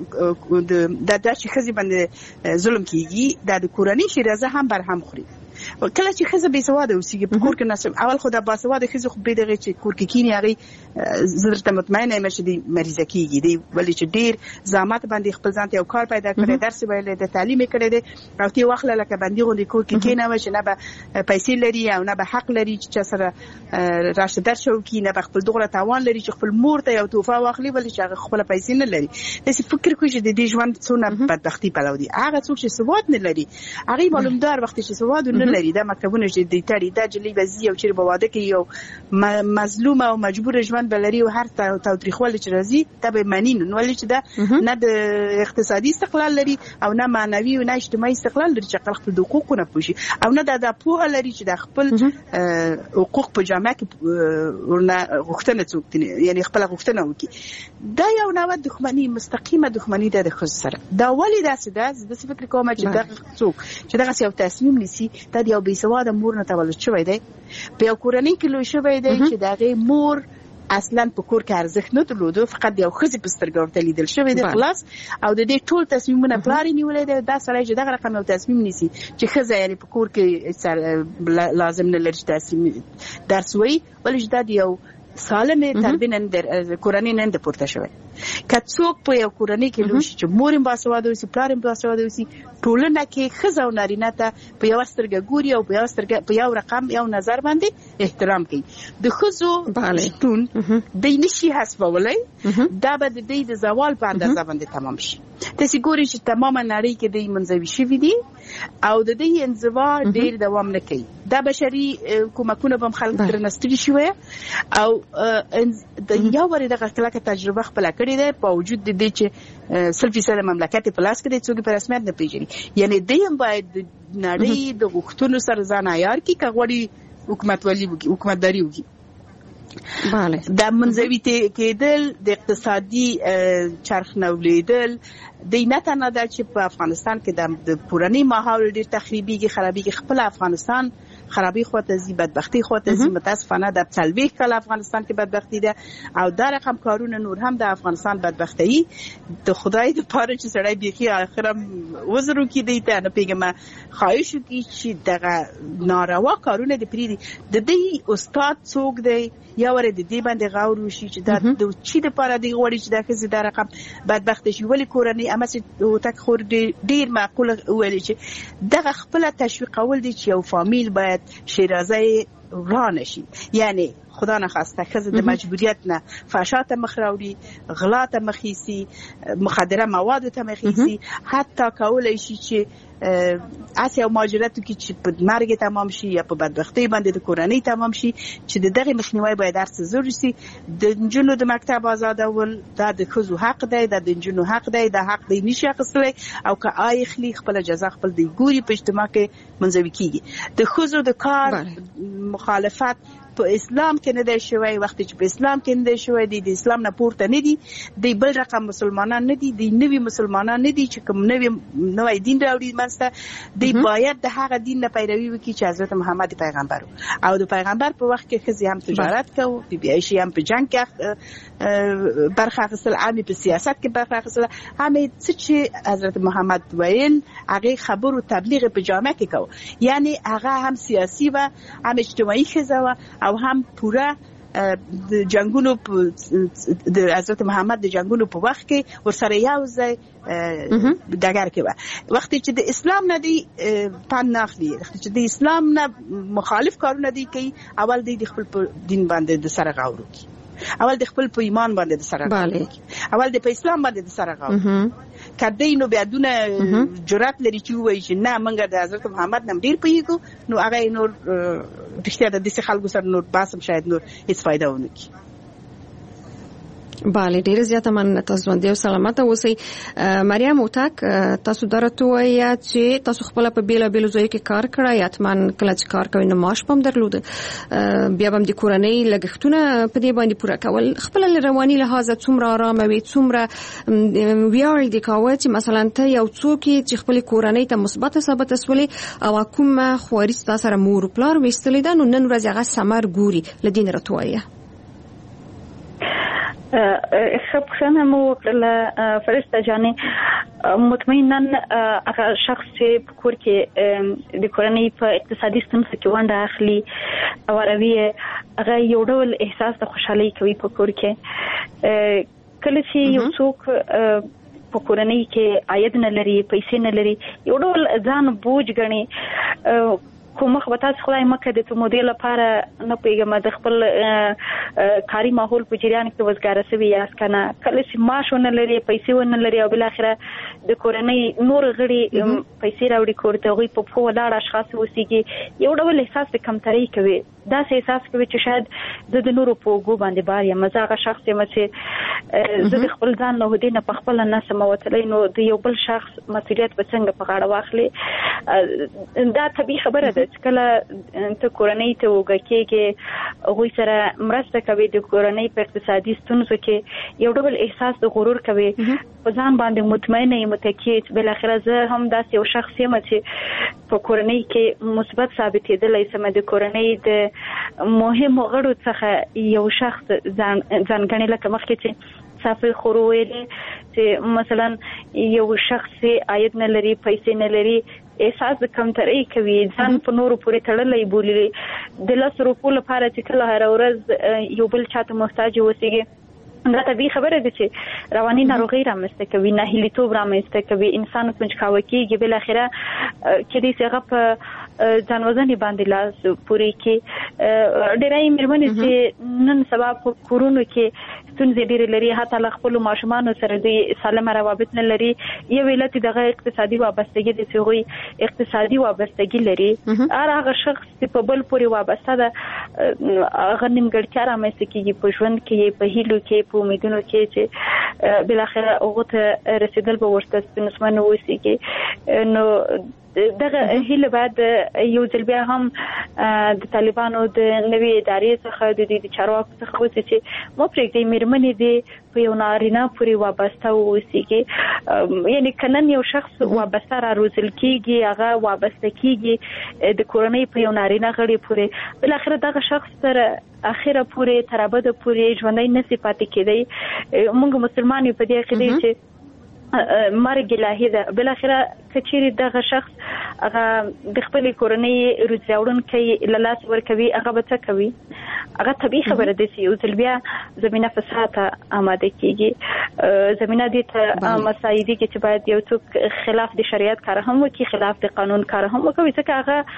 د د چې خزي باندې ظلم کیږي د کورنۍ شیرازه هم برهم خوري. کله چې خزه بې سواده اوسېږي په کور کې نسب اول خو د باسواده خزه خو به دغه چې کور کې کینی هغه زړه مطمئنه یم چې د مریضه کیږي دی ولی چې ډیر زحمت باندې خپل ځان ته یو کار پیدا کړی درس ویل د تعلیم کړی دی او تی وخت لکه باندې غوډي کور کې کینه و چې نه به پیسې لري او نه به حق لري چې سره راشه درس وکړي نه به خپل دغه توان لري چې خپل مور ته یو توفه واخلي ولی چې هغه خپل پیسې نه لري. داسې فکر کوي چې د دې ژوند څونه بدبختی پلو دي. هغه څوک چې سواد نه لري هغه معلومدار وخت چې سواد نه لري دا مکتبونه چې د تاریخ د جلی بزی او چې په واده کې یو مظلوم او مجبور ژوند بلري او هر تاریخوال چې راځي ته به معنی نه ولې چې دا نه د اقتصادي استقلال لري او نه معنوي او نه اجتماعي استقلال لري چې خپل حقوقونه پوښي او نه د پوهه لري چې د خپل حقوق په جامه کې ورنه غوښتنه څوک یعنی خپل غوښتنه وکړي. دا یو نوع دښمنی مستقیمه دښمنی ده د خود سره. دا ولې داسې ده د فکر کوم چې دا څوک چې دا یو تصمیم نیسي دا یو بې سواده مور نه تولد شوی دی په یو کورنۍ کې لوی شوی دی چې دغه مور اصلا په کور کې ارزښت نه درلوده فقط یو خزي په سترګو ورته لیدل شوی دی خلاص او د دې ټول تصمیمونه پلاری نیولې ده. دا سړی چې دغه رقم یو تصمیم نیسي چې خزه یعنی په کور کې لازم نه لري تصمیم درس وی ولې دا یو سالمه تربیه نن در کورنۍ نن د پورته شوی. که څوک په یو کورنۍ کې لوي چې مور هم باسواده وي پلار هم باسواده وي ټولنه کې ښځه او نارینه ته په یو سترګه ګوري او په یو سترګه په یو رقم یو نظر باندې احترام کوي. د ښځو شتون د نشي حسابولای دا به د دې د زوال په اندازه باندې تمام شي. تاسو ګورئ چې تمامه نړۍ کې د منځوي شوی دي او د دې انزوا ډیر دوام نه کوي. دا بشري کومکونه به خلک درنستري شوی او د یو ور دغه کله تجربه خپل کړی دی په وجود د دې چې سل فیصد مملکت په لاس کې د څوک په رسمیت نه پیژني. یعنی دیم باید د نړۍ د غوښتنو سره ځان عیار کی کغوړي حکومت ولی وکي حکومتداري وکي. بله د منځوي کېدل د اقتصادي چرخ نولیدل د نه تنه د چې په افغانستان کې د پورانی ماحول ډیر تخریبيږي خرابيږي خپل افغانستان خرابي خواته زی بدبختی خواته زی متاسفانه د تلويخ کله افغانستان کې بدبختی ده او دا رقم کارونه نور هم د افغانستان بدبختی د خدای د پاره چې سړی بيخي اخرم وزرو کې دی ته نه پیګم خواهش کی چې دغه ناروا کارونه د پری د دې استاد څوک دی یا ور د دې باندې غاور وشي چې دا د چی د پاره دی غوړي چې دا کزي د رقم بدبخت شي ولی کورنۍ اما چې تک خور ډیر معقوله ویل چې دغه خپل تشویق کول دي چې یو فامیل باید شیرازه ورانه شي. یعنی خدا نخواسته خزه د مجبوریت نه فحشات مخراوري غلات مخيسي مخدره مواد ته مخيسي حتی کولای شي چې اسیا ماجراتو کې چې په مرګ تمام شي یا په بدبختی باندې د کورنۍ تمام شي چې دغه مخنیوي باید درس ضروري شي. د جنونو د مکتب آزادول دا د خزو حق دی د جنونو حق دی د حق دی نشي اخیستلی او که آی خلی خپل جزا خپل دی ګوري په اجتماع کې منځوي کیږي. د خزو د کار مخالفت په اسلام کې نه دی شوی، وخت چې په اسلام کې نه دی شوی دی، د اسلام نه پورته نه دي، د بل رقم مسلمانان نه دي، د نوي مسلمانان نه دي چې کوم نوي نوې دین راوړي منځته، دی باید د هغه دین نه پیروي وکړي چې حضرت محمد پیغمبر او د پیغمبر په وخت کې ښځې هم تجارت کوي، بي بي عائشې هم په جنگ کې برخه اخیستل، عامې په سیاست کې برخه اخیستل، همې څه چې حضرت محمد ویل هغه خبرو تبلیغ په جامعه کې کوي، یعنی هغه هم سیاسي و، هم اجتماعي ښځه و او هم پوره د جنگونو د حضرت محمد د جنگونو په وخت کې ورسره یو ځای دګر کې و. وخت چې د اسلام نه دی پن ناخلي، وخت چې د اسلام نه مخالف کارونه دی کوي، اول دی د خپل دین باندې د سره غاورو کی، اول د خپل په ایمان باندې د سره غاورو کی، اول د په اسلام باندې د سره غاورو کدی نو بیا دونه جرأت لري چې وایي چې نه موږ د حضرت محمد نم ډیر پیګو، نو هغه نور رښتیا د دې خلکو سره نور باسم شاید نور هیڅ فائدہ ونه کی. بله ډیره زیاته مننه، تاسو باندې سلامت اوسئ. مریم اوتاک، تاسو درته وایي چې تاسو خپل په بیل بیل ځای کې کار کړی، اتمن کله چې کار کوي نو معاش پم درلود، بیا هم د کورنۍ لګښتونه په دې باندې پوره کول، خپل رواني لحاظه څومره آرام وي، څومره ویاړ دي کاوه چې مثلا ته یو څوک چې خپل کورنۍ ته مثبت ثابت اسولې او کوم خواري تاسو سره مور پلار وستلې ده، نو نن ورځ هغه ثمر ګوري لدین راتوایه. خب خنه مو وکړه فرشته جانې، مطمئنا هغه شخص چې په کور کې د کورنۍ په اقتصادي ستونزو کې ونډه اخلي او راوي، هغه یو ډول احساس د خوشحالۍ کوي په کور کې. کله چې یو څوک په کورنۍ کې عاید نه لري، پیسې نه لري، یو ډول ځان بوج ګڼي، کوم مخ وتا خدای مکه د موډل لپاره نه پیګم د خپل کاری ماحول په جریان کې وزګار سوي یا کنه، کله چې معاش ونه لري، پیسې ونه لري، او بل اخره د کورنۍ نور غړي پیسې راوړي کور ته، غوي په په ولاړ اشخاص وسیږي، یو ډول احساس د کمترۍ کوي، دا سه احساس کوي چې شاید د نورو په ګو باندې بار یا مزاغه شخص یې چې زه د خپل ځان له هدي نه په خپل نه سموتلې، نو د یو بل شخص مسؤلیت به څنګه په غاړه واخلي. دا طبيعي خبره ده چې کله ته کورنۍ ته وګکېږي، غوي سره مرسته کوي، د کورنۍ په اقتصادي ستونزو کې یو ډول احساس د غرور کوي، په ځان باندې مطمئنه یم متکیت، بل اخر زه هم داسې یو شخص یم چې په کورنۍ کې مثبت ثابتېدلی سم، د کورنۍ د مهم غړو څخه یو شخص ځان ځانګړی، لکه مخکې چې صافي خورو ویلې چې مثلا یو شخص عاید نه لري، پیسې نه لري، احساس د کمترۍ کوي، ځان په نورو پورې تړلی بولي، د لس روپو لپاره چې کله هر ورځ یو بل چاته محتاج اوسېږي، دا طبیعي خبره ده چې رواني ناروغۍ رامنځته کوي، ناهیلیتوب رامنځته کوي، انسان پنجکاوه کېږي، بل اخره کېدای شي هغه په ځان وژنې باندې لاس پورې کړي. ډېری مېرمنې چې نن سبا په کورونو کې ستونزې ډېرې لري، حتی له خپلو ماشومانو سره دوی سالمه روابط نه لري، یو علت یې دغه اقتصادي وابستګي ده چې هغوی اقتصادي وابستګي لري، هر هغه شخص چې په بل پورې وابسته ده هغه نیمګړتیا رامنځته کېږي په ژوند کې، په هیلو کې، په امیدونو کې چې بالاخره هغو ته رسېدل به ورته ستونزمن واوسېږي. نو دغه هیله باید یو ځل بیا هم د طالبانو د نوې ادارې څخه د دې چارواکو څخه وشي چې مو پرېږدي مېرمنې دې په یو نارینه پورې وابسته واوسېږي، یعنی که نن یو شخص وابسته را روزل کېږي، هغه وابسته کېږي د کورنۍ په یو نارینه غړي پورې، بالاخره دغه شخص سره اخره پورې تر ابده پورې ژوندی نشي پاتې کېدی. موږ مسلمان یو په دې عقیده چې مرګ الهي ده، بل اخره کچېرې دغه شخص هغه د خپلې کورنۍ روزي وړونکی له لاس ورکوي، هغه به څه کوي؟ هغه طبیعي خبره ده چې یو ځل بیا زمینه فساد ته اماده کېږي، زمینه دې ته مساعدې کې چې باید یو څوک خلاف د شریعت کار هم وکړي، خلاف د قانون کار هم وکړي، ځکه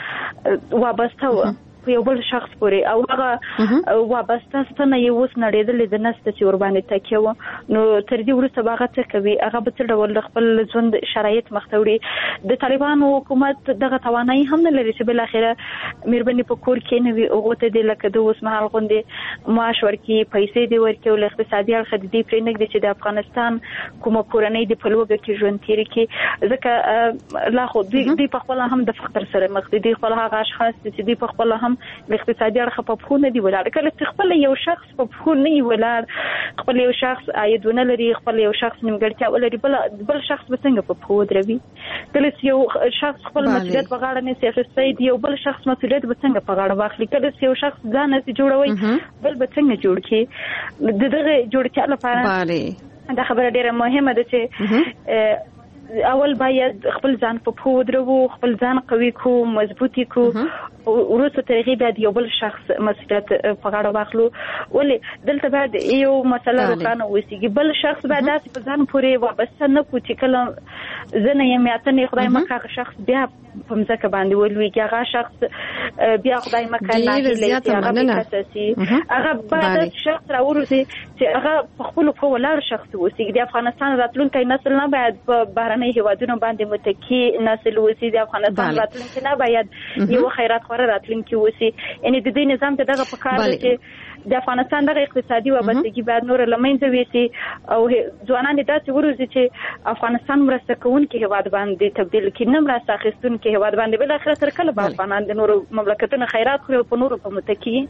هغه وابسته و په یو بل شخص پورې، او هغه وابسته ستنه یې اوس نړېدلې ده نسته چې ورباندې تکیه وه، نو تر دې وروسته به هغه څه کوي؟ هغه به څه ډول د خپل ژوند شرایط مخته وړي؟ د طالبانو حکومت دغه توانایي هم نه لري چې بالاخره مېرمنې په کور کې نه وي، هغو ته دې لکه د اوس مهال غوندې معاش ورکړي، پیسې دې ورکړي، او له اقتصادي اړخه د دې پرېنږدي چې د افغانستان کومه کورنۍ دې په لوږه کې ژوند تېرې کړي، ځکه لا خو دوی په خپله هم د فقر سره مخ دي، دوی خپل هغه اشخاص چې دوی په خپله هم هم اقتصادي اړخ په پخو نه دی ولاړ. کله چې خپل یو شخص په پخو نه وي ولاړ، خپل یو شخص عايدونه لري، خپل یو شخص نیمګړتیا ولري، بل بل شخص به څنګه په پخو دروي؟ کله چې یو شخص خپل مسؤلیت په غاړه نه سي دی، یو بل شخص مسؤلیت به څنګه په غاړه واخلي؟ کله چې یو شخص ځان نه جوړوي، بل به څنګه جوړ کړي؟ دغه جوړتیا لپاره دا خبره ډیره مهمه ده چې اول باید خپل ځان په پخو ودرو، خپل ځان قوي کو، مضبوطی کو، وروسته ترغیب باید یو بل شخص مسؤلیت په غاړه واخلو. ولې دلته باید یو مسله روښانه وسیږي، بل شخص باید داسې په ځان پورې وابسته نه کو چې کله زه نه یم یا ته نه، خدای مکه هغه شخص بیا په مځکه باندې ولویږي، هغه شخص بیا خدای مکه ناهیلی شي، هغه بېکسه شي، هغه باید شخص راوروسي چې هغه په خپلو پښو ولاړ شخص اوسېږي. د افغانستان راتلونکی نسل نه باید په بهرنۍ هیوادونو باندې متکي نسل اوسي، د افغانستان راتلونکی نه باید یو خیرات خوره راتلونکی اوسي. یعنې د دې نظام ته دغه پکار دی چې د افغانستان دغه اقتصادي وابستګي باید نور له منځه ویسي او ځوانان داسې وروزي چې افغانستان مرسته کوونکي هیواد باندې تبدیل کړي، نه مرسته اخیستونکي هیواد باندې. بل اخر تر کله به افغانان د نورو مملکتونو خیرات خوري او په نورو په متکي؟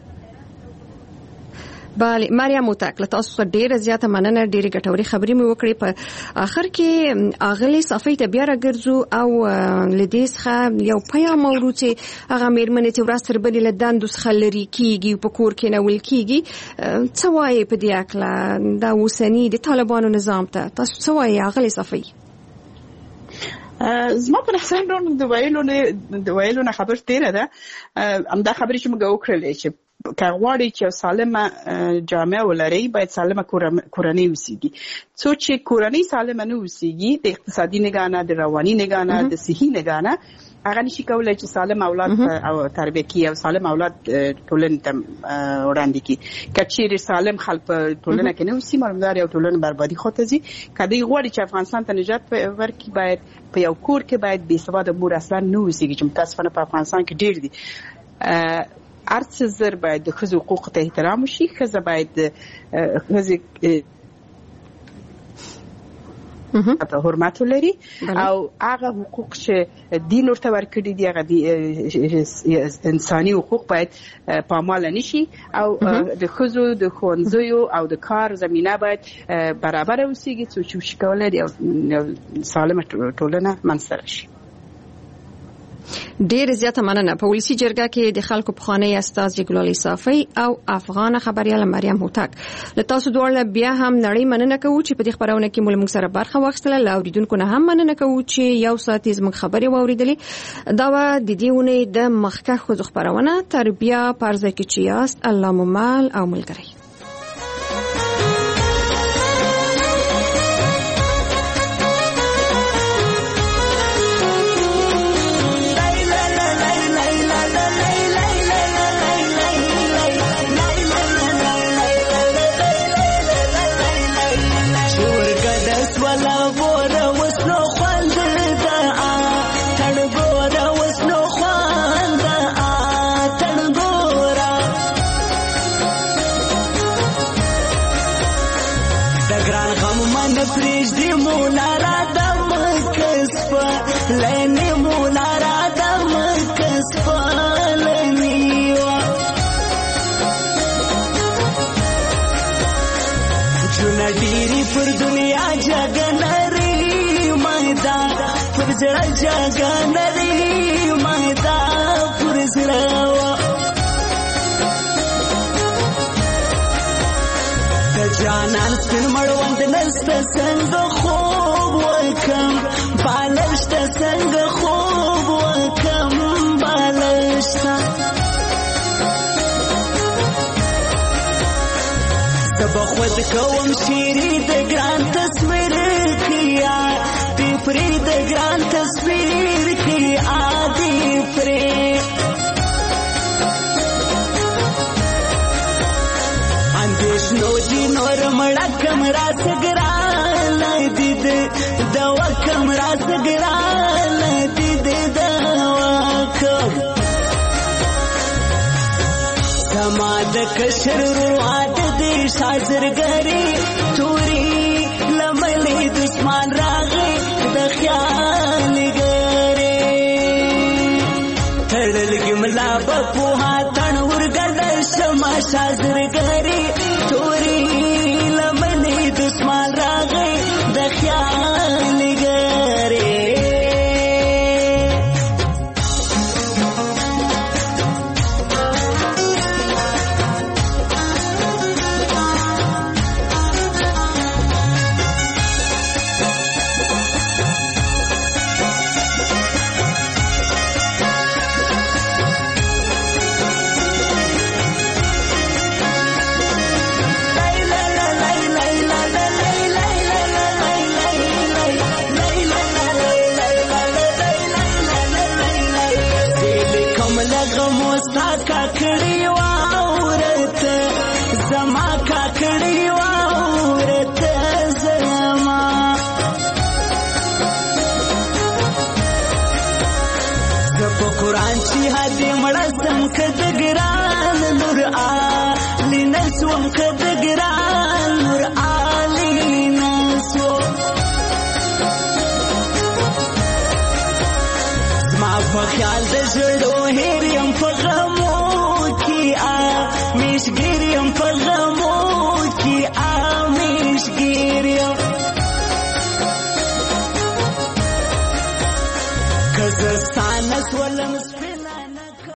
بله مریم هوتک، له تاسو ډیره زیاته مننه، ډیره ګټورې خبرې مې وکړې. په اخر کې اغلی صفی ته بیا راګرځو او لدې څخه یو پیغام اورو چې هغه مېرمنې چې ورځ تر بلې له دندو څخه لرې کېږي، په کور کې نول کېږي، څه وایي په دې هکله دا اوسني د طالبانو نظام ته؟ تاسو څه وایي اغلی صفی؟ زما په نظر د ویلو نه د ویلو نه خبر تیره ده. همدا خبرې چې موږ وکړلې چې که غواړي چې سالمه جامعه ولري باید سالمه کورنۍ وسیږي. څو چې کورنۍ سالمه نه وسیږي، د اقتصادي نگاه نه، د رواني نگاه نه، د صحي نگاه نه، هغه نشي کولای چې سالم اولاد او تربیه کړي او سالم اولاد ټولنې ته وړاندې کړي. که چیرې سالم خلک په ټولنه کې نه وسي، معلومدار یو ټولنه بربادي خواته ځي. که دوی غواړي چې افغانستان ته نجات ورکړي، باید په یو کور کې باید بې سواده مور اصلا نه وسیږي، چې متاسفانه په افغانستان کې ډېر دي. ارڅ زر باید د ښځو حقوق ته احترام وشي، ښځه باید ښځې ته حرمت ولري او هغه حقوق چې دین ورته ورکړي دي، هغه انساني حقوق باید پامال نشي او د ښځو د ښوونځیو او د کار زمینه باید برابر اوسېږي، څو چې وشي کولی یو سالمه ټولنه منځته راشي. ډیر زیاته مننه. په ولسی جرګه کې د خلکو پخوانی استاد ګلالي صافي او افغان خبريال مریم هوتک، له تاسو دوړل بیا هم نړۍ مننه کوو چې په دې خبرونه کې مول موږ سره برخه واخیستله. له اوریدونکو نه هم مننه کوو چې یو ساعت زموږ خبرې واوریدلې. دا و د دې ونې د مخکښ خو خبرونه تربیه پرځه کې چې یاست الله ممال او ملګری. جاګنري مادا پرزړوا د جانان سپین مړوند نست څنګه خوب وکم بالشت څنګه خوب وکم بالشت سبا خود کوم شيري د ګران تصویر کیا دی پری د ګران تصویر کی آدی پری اندیش نو دی نور مړه کمرا سګرا لدید دوا کمرا سګرا لدید دوا کم سماد کشر روات دی شازرګری توري لملې دشمن راغی د خیال ګره تر تړل ګملا په پوها تن ورګل شمع شازرګری توري لمنې دسمال راغې د خیال ګری کاکړی واورته زما کاکړی واورته زما د قرآن چې هدي مړ سم کده ګران نور آ لنسوم کده ګران